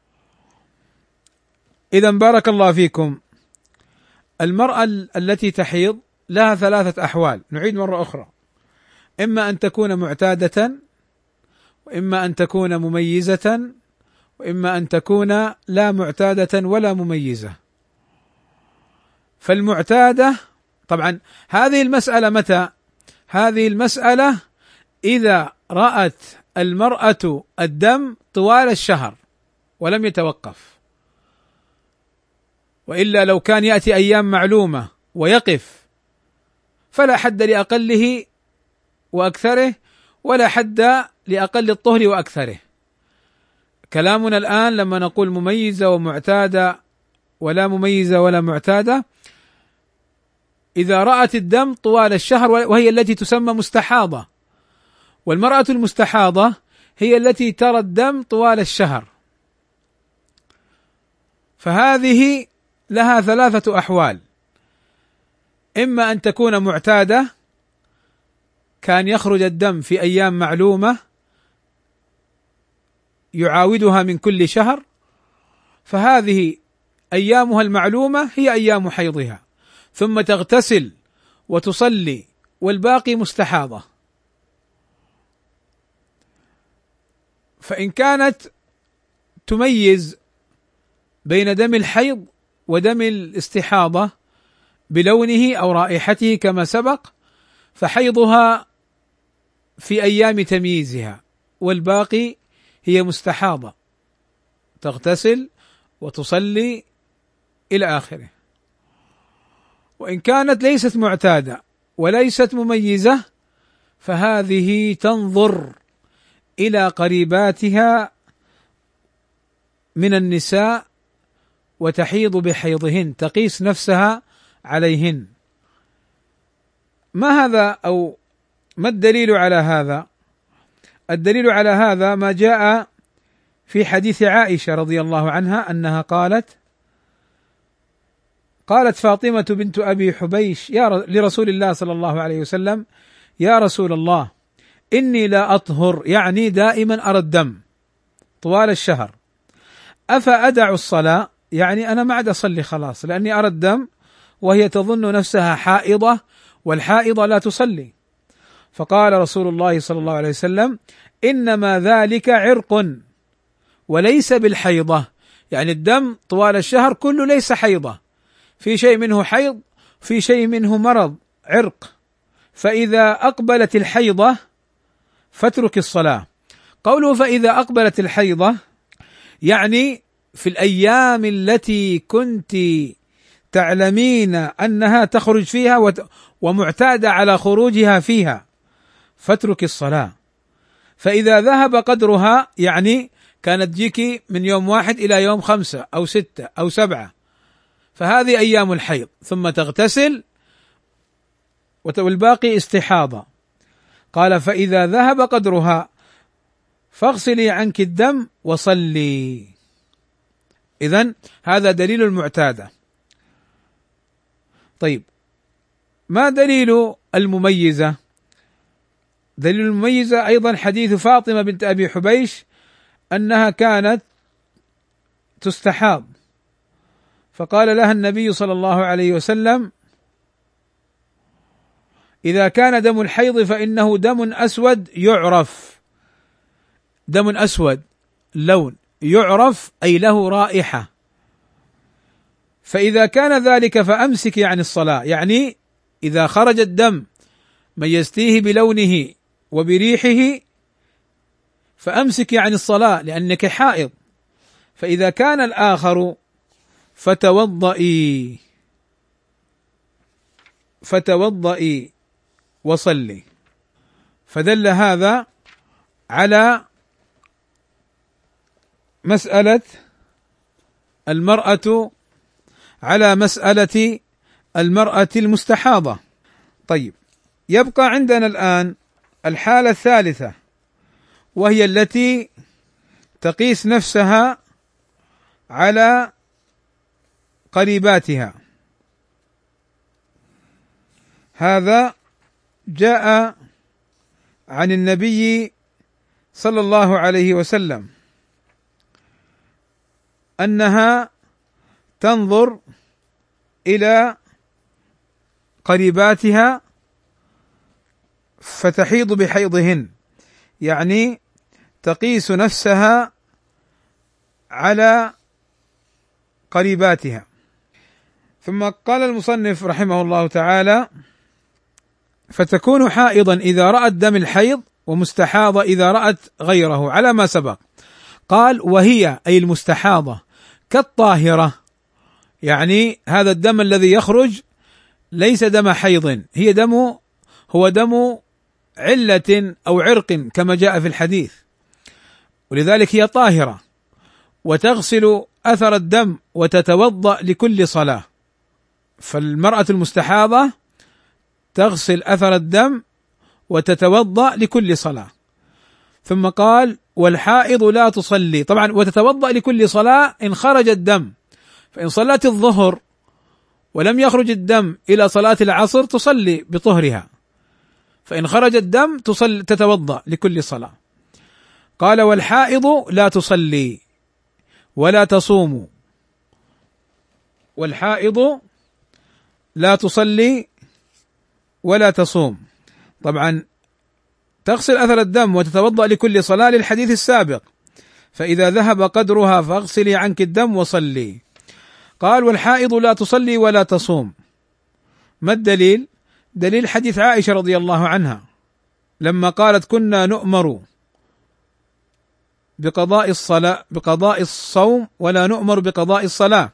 إذا بارك الله فيكم، المرأة التي تحيض لها ثلاثة أحوال، نعيد مرة أخرى: إما أن تكون معتادة، وإما أن تكون مميزة، وإما أن تكون لا معتادة ولا مميزة. فالمعتادة طبعا هذه المسألة متى؟ هذه المسألة إذا رأت المرأة الدم طوال الشهر ولم يتوقف، وإلا لو كان يأتي أيام معلومة ويقف فلا حد لأقله وأكثره، ولا حد لأقل الطهر وأكثره. كلامنا الآن لما نقول مميزة ومعتادة ولا مميزة ولا معتادة، إذا رأت الدم طوال الشهر، وهي التي تسمى مستحاضة، والمرأة المستحاضة هي التي ترى الدم طوال الشهر، فهذه لها ثلاثة أحوال: إما أن تكون معتادة، كان يخرج الدم في أيام معلومة يعاودها من كل شهر، فهذه أيامها المعلومة هي أيام حيضها، ثم تغتسل وتصلي، والباقي مستحاضة. فإن كانت تميز بين دم الحيض ودم الاستحاضة بلونه أو رائحته كما سبق، فحيضها في أيام تمييزها، والباقي هي مستحاضة، تغتسل وتصلي إلى آخره. وإن كانت ليست معتادة وليست مميزة، فهذه تنظر إلى قريباتها من النساء وتحيض بحيضهن، تقيس نفسها عليهن. ما هذا أو ما الدليل على هذا؟ الدليل على هذا ما جاء في حديث عائشة رضي الله عنها أنها قالت فاطمة بنت أبي حبيش لرسول الله صلى الله عليه وسلم: يا رسول الله، إني لا أطهر، يعني دائما أرى الدم طوال الشهر، أفأدع الصلاة؟ يعني أنا ما عاد أصلي خلاص لأني أرى الدم، وهي تظن نفسها حائضة، والحائضة لا تصلي. فقال رسول الله صلى الله عليه وسلم: إنما ذلك عرق وليس بالحيضة، يعني الدم طوال الشهر كله ليس حيضة، في شيء منه حيض، في شيء منه مرض عرق، فإذا أقبلت الحيضة فاترك الصلاة. قوله فإذا أقبلت الحيضة يعني في الأيام التي كنت تعلمين أنها تخرج فيها ومعتادة على خروجها فيها، فاترك الصلاة. فإذا ذهب قدرها، يعني كانت تجيك من يوم 1 إلى يوم 5 أو 6 أو 7، فهذه أيام الحيض، ثم تغتسل، والباقي استحاضة. قال فإذا ذهب قدرها فاغسلي عنك الدم وصلي. إذن هذا دليل المعتادة. طيب، ما دليل المميزة؟ دليل المميزة أيضا حديث فاطمة بنت أبي حبيش أنها كانت تستحاض، فقال لها النبي صلى الله عليه وسلم: إذا كان دم الحيض فإنه دم أسود يعرف، دم أسود لون يعرف أي له رائحة، فإذا كان ذلك فأمسكي عن الصلاة، يعني إذا خرج الدم ميزتيه بلونه وبريحه فأمسكي عن الصلاة لأنك حائض. فإذا كان الآخر فتوضئي وصلي. فدل هذا على مسألة المرأة على مسألة المرأة المستحاضة. طيب، يبقى عندنا الآن الحالة الثالثة، وهي التي تقيس نفسها على قريباتها. هذا جاء عن النبي صلى الله عليه وسلم أنها تنظر إلى قريباتها فتحيض بحيضهن، يعني تقيس نفسها على قريباتها. ثم قال المصنف رحمه الله تعالى: فتكون حائضا إذا رأت دم الحيض، ومستحاضة إذا رأت غيره، على ما سبق. قال: وهي أي المستحاضة كالطاهرة، يعني هذا الدم الذي يخرج ليس دم حيض، هو دم علة أو عرق كما جاء في الحديث، ولذلك هي طاهرة، وتغسل أثر الدم وتتوضأ لكل صلاة. فالمرأة المستحاضة تغسل أثر الدم وتتوضأ لكل صلاة. ثم قال: والحائض لا تصلي، طبعا وتتوضأ لكل صلاة إن خرج الدم، فإن صلت الظهر ولم يخرج الدم إلى صلاة العصر تصلي بطهرها، فإن خرج الدم تتوضأ لكل صلاة. قال: والحائض لا تصلي ولا تصوم. والحائض لا تصلي ولا تصوم، طبعا تغسل أثر الدم وتتوضأ لكل صلاة للحديث السابق: فإذا ذهب قدرها فاغسلي عنك الدم وصلي. قال: والحائض لا تصلي ولا تصوم. ما الدليل؟ دليل حديث عائشة رضي الله عنها لما قالت: كنا نؤمر بقضاء الصوم ولا نؤمر بقضاء الصلاة.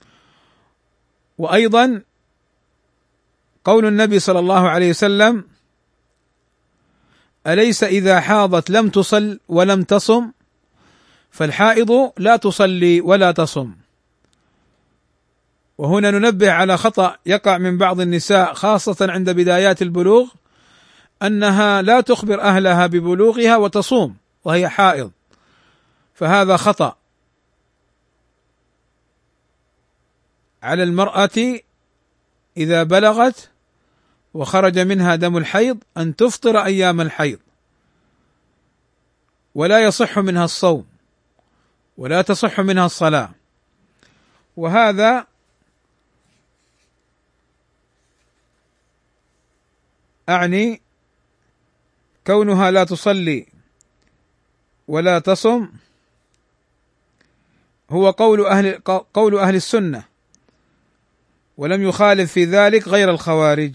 وأيضا قول النبي صلى الله عليه وسلم: أليس إذا حاضت لم تصل ولم تصم؟ فالحائض لا تصلي ولا تصم. وهنا ننبه على خطأ يقع من بعض النساء خاصة عند بدايات البلوغ، أنها لا تخبر أهلها ببلوغها وتصوم وهي حائض، فهذا خطأ. على المرأة إذا بلغت وخرج منها دم الحيض أن تفطر أيام الحيض، ولا يصح منها الصوم ولا تصح منها الصلاة. وهذا أعني كونها لا تصلي ولا تصم هو قول أهل السنة، ولم يخالف في ذلك غير الخوارج.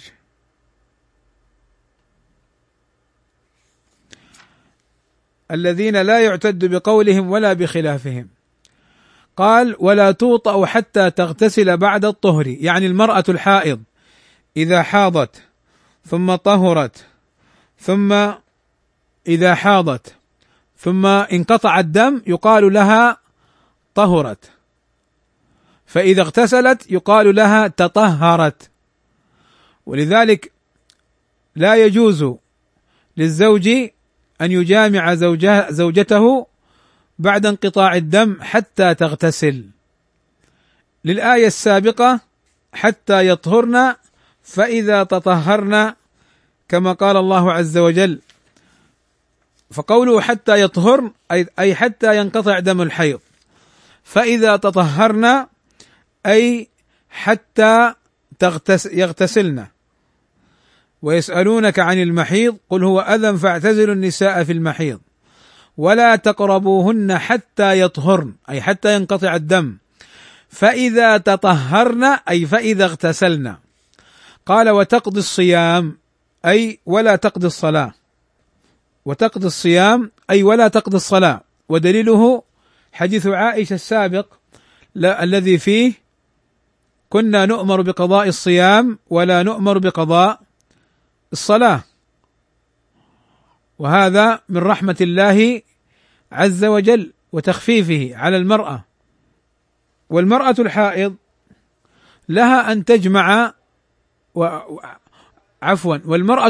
الذين لا يعتد بقولهم ولا بخلافهم. قال: ولا توطأ حتى تغتسل بعد الطهر، يعني المرأة الحائض إذا حاضت ثم طهرت، ثم إذا حاضت ثم انقطع الدم يقال لها طهرت، فإذا اغتسلت يقال لها تطهرت. ولذلك لا يجوز للزوج أن يجامع زوجته بعد انقطاع الدم حتى تغتسل، للآية السابقة: حتى يطهرن فإذا تطهرن، كما قال الله عز وجل. فقوله حتى يطهرن أي حتى ينقطع دم الحيض، فإذا تطهرن أي حتى يغتسلن. ويسألونك عن المحيض قل هو أذى فاعتزلوا النساء في المحيض ولا تقربوهن حتى يطهرن أي حتى ينقطع الدم، فإذا تطهرن أي فإذا اغتسلن. قال: وتقضي الصيام أي ولا تقضي الصلاة، وتقضي الصيام أي ولا تقضي الصلاة. ودليله حديث عائشة السابق الذي فيه: كنا نؤمر بقضاء الصيام ولا نؤمر بقضاء الصلاة. وهذا من رحمة الله عز وجل وتخفيفه على المرأة. والمرأة الحائض لها أن تجمع والمرأة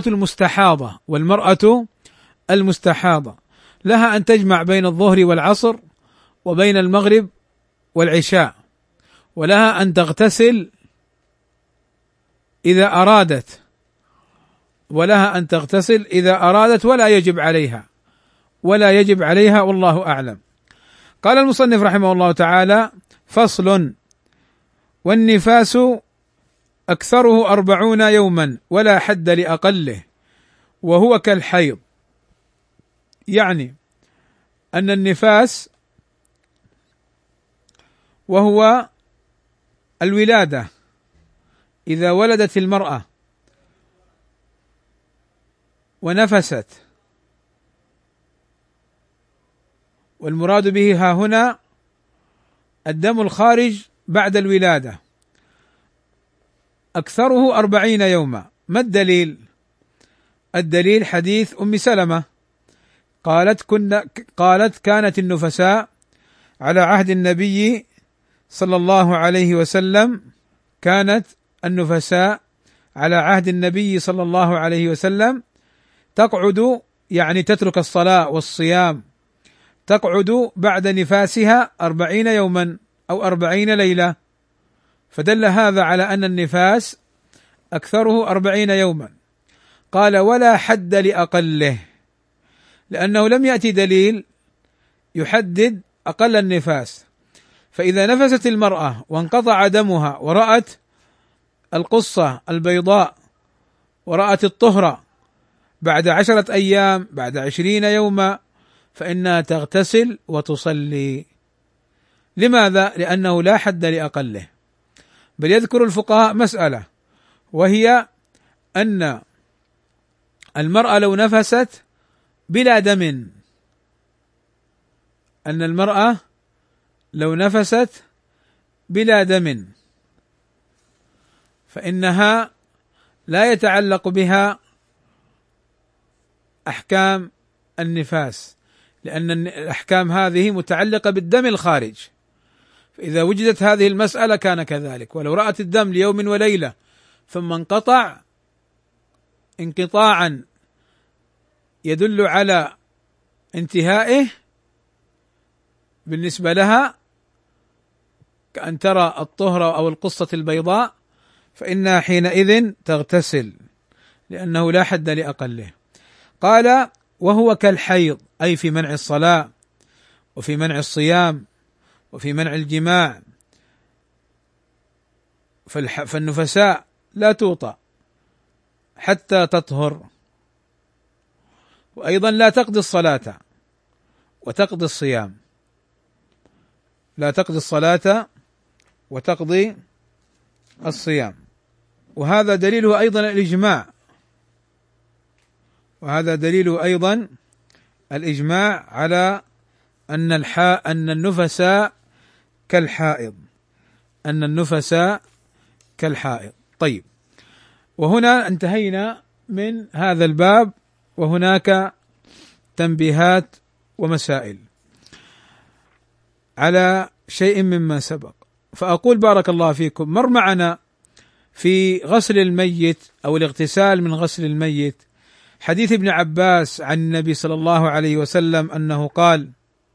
المستحاضة لها أن تجمع بين الظهر والعصر وبين المغرب والعشاء، ولها أن تغتسل إذا أرادت، ولا يجب عليها والله أعلم. قال المصنف رحمه الله تعالى: فصل: والنفاس أكثره 40 يوما ولا حد لأقله وهو كالحيض. يعني أن النفاس وهو الولادة، إذا ولدت المرأة ونفست، والمراد به ها هنا الدم الخارج بعد الولادة، أكثره 40 يوما. ما الدليل حديث أم سلمة قالت كانت النفساء على عهد النبي صلى الله عليه وسلم، تقعد، يعني تترك الصلاة والصيام، تقعد بعد نفاسها 40 يوما أو 40 ليلة، فدل هذا على أن النفاس أكثره 40 يوما. قال: ولا حد لأقله، لأنه لم يأتي دليل يحدد أقل النفاس، فإذا نفست المرأة وانقطع دمها ورأت القصة البيضاء ورأت الطهر بعد 10 أيام، بعد 20 يوما، فإنها تغتسل وتصلي. لماذا؟ لأنه لا حد لأقله. بل يذكر الفقهاء مسألة، وهي أن المرأة لو نفست بلا دم، فإنها لا يتعلق بها أحكام النفاس، لأن الأحكام هذه متعلقة بالدم الخارج، فإذا وجدت هذه المسألة كان كذلك. ولو رأت الدم ليوم وليلة ثم انقطع انقطاعا يدل على انتهائه بالنسبة لها، كأن ترى الطهر أو القصة البيضاء، فإنها حينئذ تغتسل، لأنه لا حد لأقله. قال: وهو كالحيض، أي في منع الصلاة وفي منع الصيام وفي منع الجماع، فالنفساء لا توطأ حتى تطهر، وأيضا لا تقضي الصلاة وتقضي الصيام، وهذا دليله أيضا الإجماع على أن النفساء كالحائض. طيب، وهنا انتهينا من هذا الباب، وهناك تنبيهات ومسائل على شيء مما سبق. فأقول بارك الله فيكم، مر معنا في غسل الميت أو الاغتسال من غسل الميت حديث ابن عباس عن النبي صلى الله عليه وسلم أنه قال: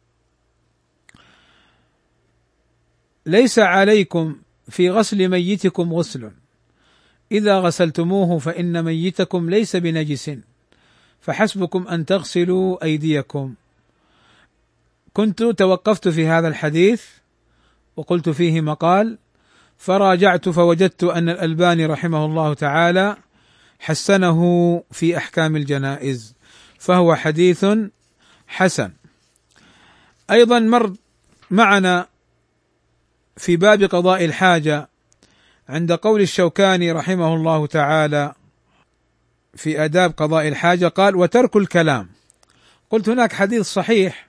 ليس عليكم في غسل ميتكم غسل، إذا غسلتموه فإن ميتكم ليس بنجس، فحسبكم أن تغسلوا أيديكم. كنت توقفت في هذا الحديث وقلت فيه مقال، فراجعت فوجدت أن الألباني رحمه الله تعالى حسنه في أحكام الجنائز، فهو حديث حسن. أيضا مر معنا في باب قضاء الحاجة عند قول الشوكاني رحمه الله تعالى في آداب قضاء الحاجة، قال: وترك الكلام. قلت هناك حديث صحيح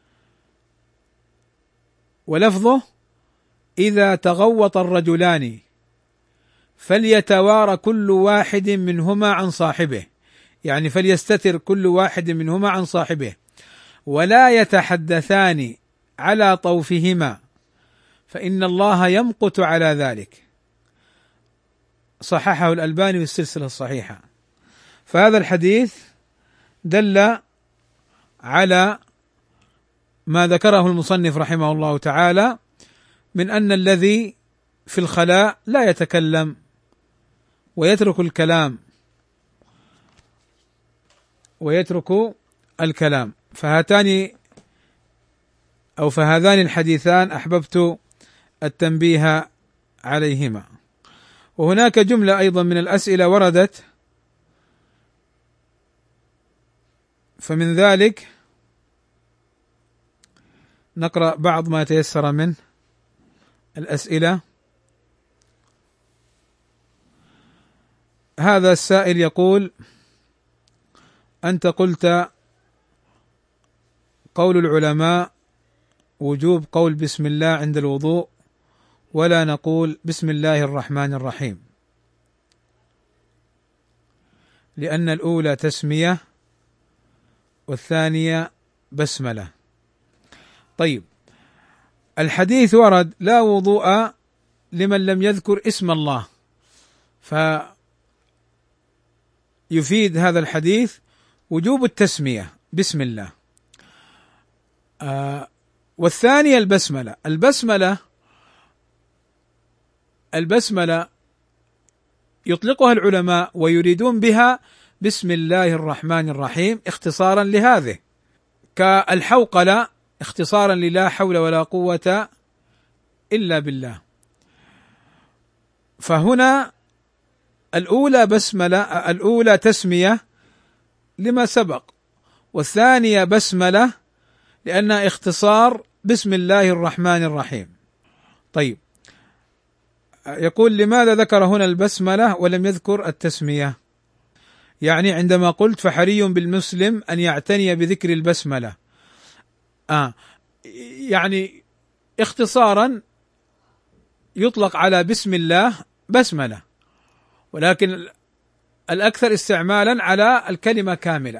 ولفظه: إذا تغوط الرجلان فليتوارى كل واحد منهما عن صاحبه، يعني فليستتر كل واحد منهما عن صاحبه، ولا يتحدثان على طوفهما، فإن الله يمقت على ذلك. صححه الألباني في السلسلة الصحيحة. فهذا الحديث دل على ما ذكره المصنف رحمه الله تعالى من أن الذي في الخلاء لا يتكلم ويترك الكلام فهذان الحديثان أحببت التنبيه عليهما. وهناك جملة أيضا من الأسئلة وردت، فمن ذلك نقرأ بعض ما تيسر من الأسئلة. هذا السائل يقول: أنت قلت قول العلماء وجوب قول بسم الله عند الوضوء ولا نقول بسم الله الرحمن الرحيم، لأن الأولى تسمية والثانية بسملة. طيب، الحديث ورد: لا وضوء لمن لم يذكر اسم الله، فيفيد هذا الحديث وجوب التسمية بسم الله. والثانية البسملة يطلقها العلماء ويريدون بها بسم الله الرحمن الرحيم اختصارا لهذه، كالحوقلة اختصارا للا حول ولا قوة إلا بالله. فهنا الأولى تسمية لما سبق، والثانية بسملة لأنها اختصار بسم الله الرحمن الرحيم. طيب، يقول: لماذا ذكر هنا البسملة ولم يذكر التسمية؟ يعني عندما قلت فحري بالمسلم أن يعتني بذكر البسملة، يعني اختصارا يطلق على بسم الله بسملة، ولكن الأكثر استعمالا على الكلمة كاملة.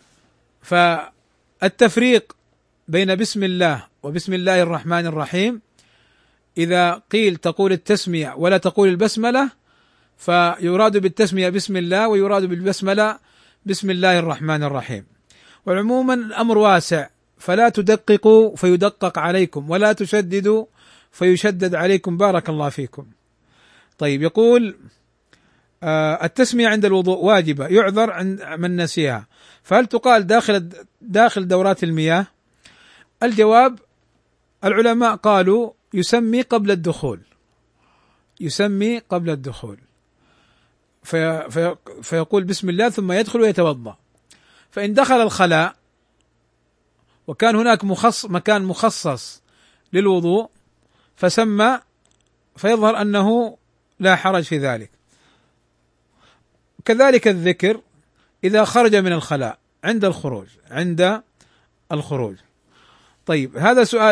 فالتفريق بين بسم الله وبسم الله الرحمن الرحيم، إذا قيل تقول التسمية ولا تقول البسملة، فيراد بالتسمية بسم الله ويراد بالبسملة بسم الله الرحمن الرحيم. وعموما الأمر واسع، فلا تدققوا فيدقق عليكم ولا تشددوا فيشدد عليكم، بارك الله فيكم. طيب، يقول: التسمية عند الوضوء واجبة يعذر عند من نسيها، فهل تقال داخل دورات المياه؟ الجواب: العلماء قالوا يسمي قبل الدخول، فيقول بسم الله ثم يدخل ويتوضأ. فإن دخل الخلاء وكان هناك مكان مخصص للوضوء فسمى، فيظهر أنه لا حرج في ذلك. كذلك الذكر إذا خرج من الخلاء عند الخروج. طيب، هذا سؤال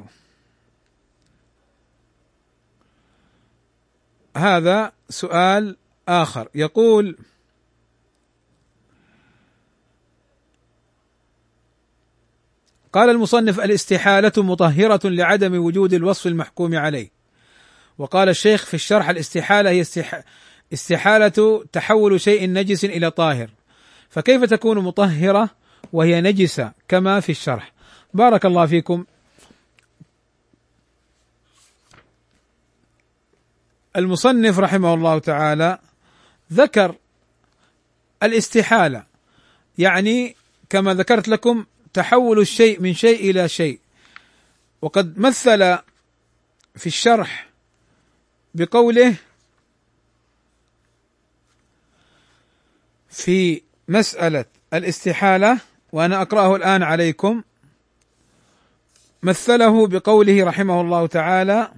آخر. يقول: قال المصنف: الاستحالة مطهرة لعدم وجود الوصف المحكوم عليه. وقال الشيخ في الشرح: الاستحالة هي استحالة تحول شيء نجس إلى طاهر، فكيف تكون مطهرة وهي نجسة كما في الشرح؟ بارك الله فيكم. المصنف رحمه الله تعالى ذكر الاستحالة، يعني كما ذكرت لكم تحول الشيء من شيء إلى شيء، وقد مثل في الشرح بقوله في مسألة الاستحالة، وأنا أقرأه الآن عليكم. مثله بقوله رحمه الله تعالى: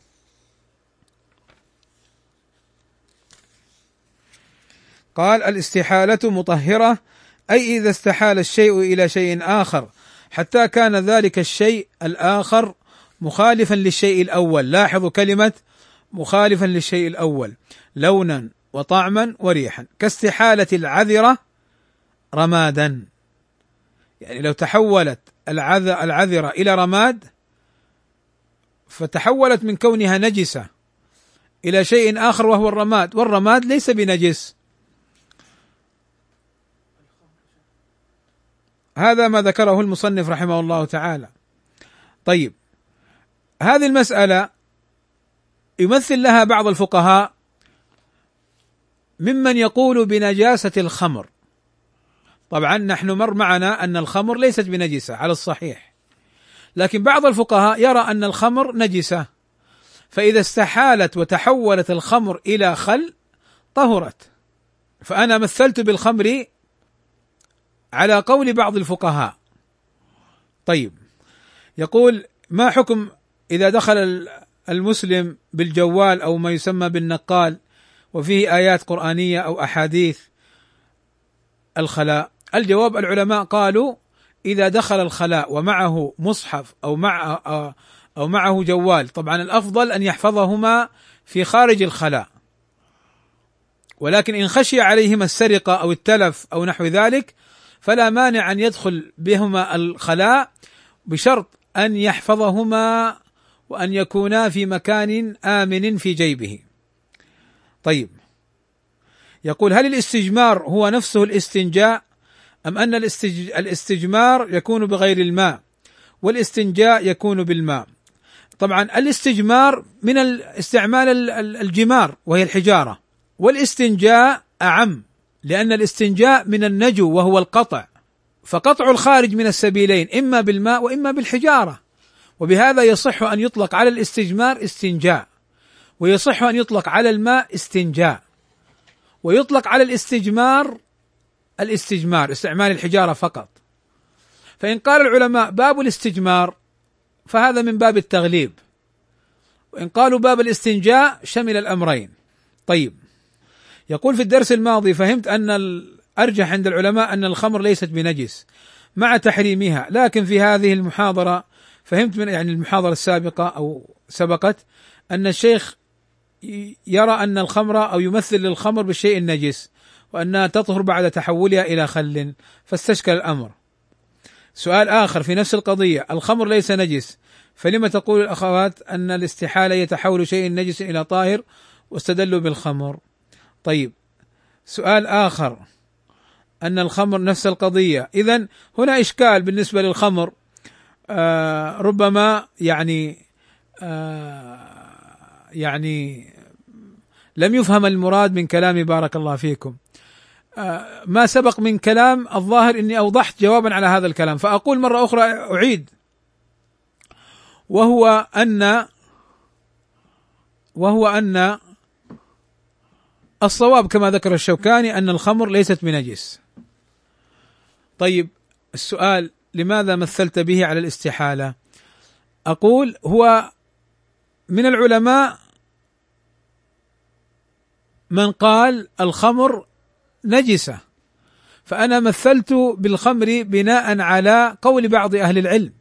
قال: الاستحالة مطهرة، أي إذا استحال الشيء إلى شيء آخر حتى كان ذلك الشيء الآخر مخالفا للشيء الأول. لاحظوا كلمة مخالفا للشيء الأول، لونا وطعما وريحا، كاستحالة العذرة رمادا. يعني لو تحولت العذرة إلى رماد فتحولت من كونها نجسة إلى شيء آخر وهو الرماد، والرماد ليس بنجس. هذا ما ذكره المصنف رحمه الله تعالى. طيب، هذه المسألة يمثل لها بعض الفقهاء ممن يقول بنجاسة الخمر. طبعا نحن مر معنا أن الخمر ليست بنجسة على الصحيح، لكن بعض الفقهاء يرى أن الخمر نجسة، فإذا استحالت وتحولت الخمر إلى خل طهرت. فأنا مثلت بالخمر على قول بعض الفقهاء. طيب، يقول: ما حكم إذا دخل المسلم بالجوال أو ما يسمى بالنقال وفيه آيات قرآنية أو أحاديث الخلاء؟ الجواب: العلماء قالوا إذا دخل الخلاء ومعه مصحف أو معه جوال، طبعا الأفضل أن يحفظهما في خارج الخلاء، ولكن إن خشي عليهما السرقة أو التلف أو نحو ذلك فلا مانع أن يدخل بهما الخلاء، بشرط أن يحفظهما وأن يكونا في مكان آمن في جيبه. طيب، يقول: هل الاستجمار هو نفسه الاستنجاء، أم أن الاستجمار يكون بغير الماء والاستنجاء يكون بالماء؟ طبعا الاستجمار من استعمال الجمار وهي الحجارة، والاستنجاء أعم، لأن الاستنجاء من النجو وهو القطع، فقطع الخارج من السبيلين إما بالماء وإما بالحجارة، وبهذا يصح أن يطلق على الاستجمار استنجاء، ويصح أن يطلق على الماء استنجاء، ويطلق على الاستجمار استعمال الحجارة فقط. فإن قال العلماء باب الاستجمار فهذا من باب التغليب، وإن قالوا باب الاستنجاء شمل الأمرين. طيب، يقول: في الدرس الماضي فهمت أن الأرجح عند العلماء أن الخمر ليست بنجس مع تحريمها، لكن في هذه المحاضرة فهمت من المحاضرة السابقة أو سبقت أن الشيخ يرى أن الخمر أو يمثل للخمر بالشيء النجس وأنها تطهر بعد تحولها إلى خل، فاستشكل الأمر. سؤال آخر في نفس القضية: الخمر ليس نجس، فلما تقول الأخوات أن الاستحالة يتحول شيء نجس إلى طاهر واستدلوا بالخمر؟ طيب، سؤال آخر: أن الخمر نفس القضية، إذن هنا إشكال بالنسبة للخمر، ربما يعني لم يفهم المراد من كلامي، بارك الله فيكم. ما سبق من كلام الظاهر إني أوضحت جوابا على هذا الكلام، فأقول مرة أخرى أعيد، وهو أن الصواب كما ذكر الشوكاني أن الخمر ليست بنجس. طيب، السؤال: لماذا مثلت به على الاستحالة؟ أقول: هو من العلماء من قال الخمر نجسة، فأنا مثلت بالخمر بناء على قول بعض أهل العلم،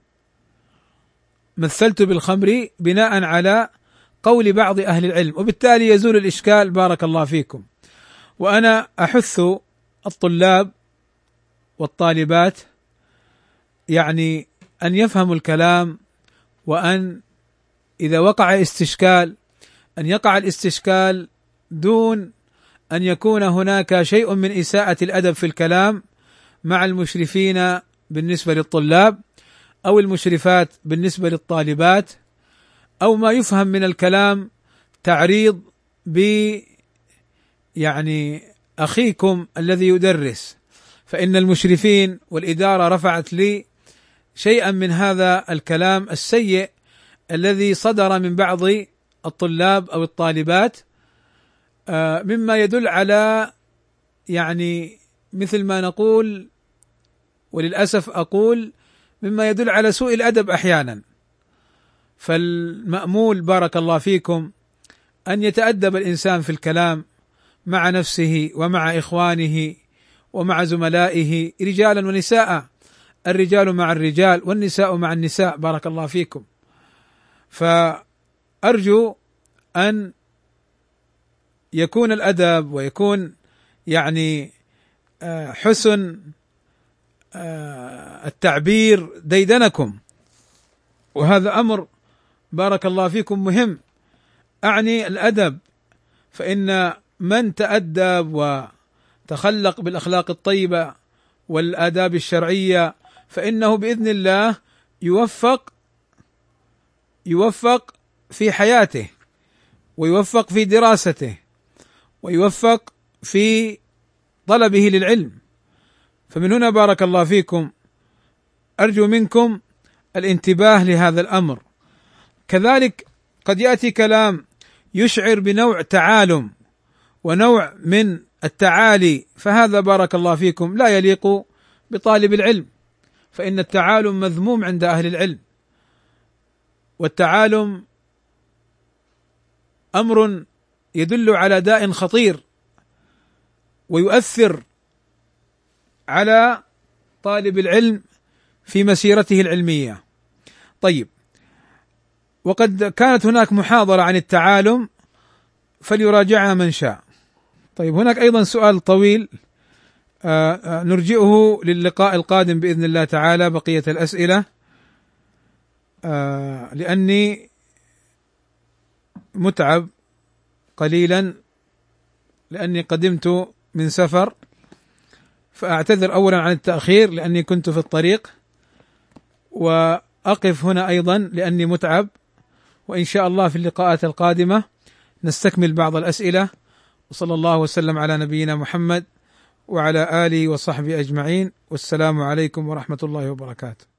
وبالتالي يزول الإشكال، بارك الله فيكم. وأنا أحث الطلاب والطالبات أن يفهموا الكلام، وأن إذا وقع استشكال أن يقع الاستشكال دون أن يكون هناك شيء من إساءة الأدب في الكلام مع المشرفين بالنسبة للطلاب، أو المشرفات بالنسبة للطالبات، أو ما يفهم من الكلام تعريض أخيكم الذي يدرس، فإن المشرفين والإدارة رفعت لي شيئا من هذا الكلام السيء الذي صدر من بعض الطلاب أو الطالبات، مما يدل على مثل ما نقول، وللأسف أقول، مما يدل على سوء الأدب أحيانا. فالمأمول بارك الله فيكم أن يتأدب الإنسان في الكلام مع نفسه ومع إخوانه ومع زملائه رجالا ونساء، الرجال مع الرجال والنساء مع النساء، بارك الله فيكم. فأرجو أن يكون الأدب ويكون حسن التعبير ديدنكم، وهذا أمر بارك الله فيكم مهم، أعني الأدب، فإن من تأدب وتخلق بالأخلاق الطيبة والآداب الشرعية فإنه بإذن الله يوفق في حياته، ويوفق في دراسته، ويوفق في طلبه للعلم. فمن هنا بارك الله فيكم أرجو منكم الانتباه لهذا الأمر. كذلك قد يأتي كلام يشعر بنوع تعالم ونوع من التعالي، فهذا بارك الله فيكم لا يليق بطالب العلم، فإن التعالم مذموم عند أهل العلم، والتعالم أمر يدل على داء خطير ويؤثر على طالب العلم في مسيرته العلمية. طيب، وقد كانت هناك محاضرة عن التعالم فليراجعها من شاء. طيب، هناك أيضا سؤال طويل نرجئه للقاء القادم بإذن الله تعالى بقية الأسئلة، لأني متعب قليلا لأني قدمت من سفر، فأعتذر أولا عن التأخير لأني كنت في الطريق، وأقف هنا أيضا لأني متعب، وإن شاء الله في اللقاءات القادمة نستكمل بعض الأسئلة. وصلى الله وسلم على نبينا محمد وعلى آله وصحبه أجمعين، والسلام عليكم ورحمة الله وبركاته.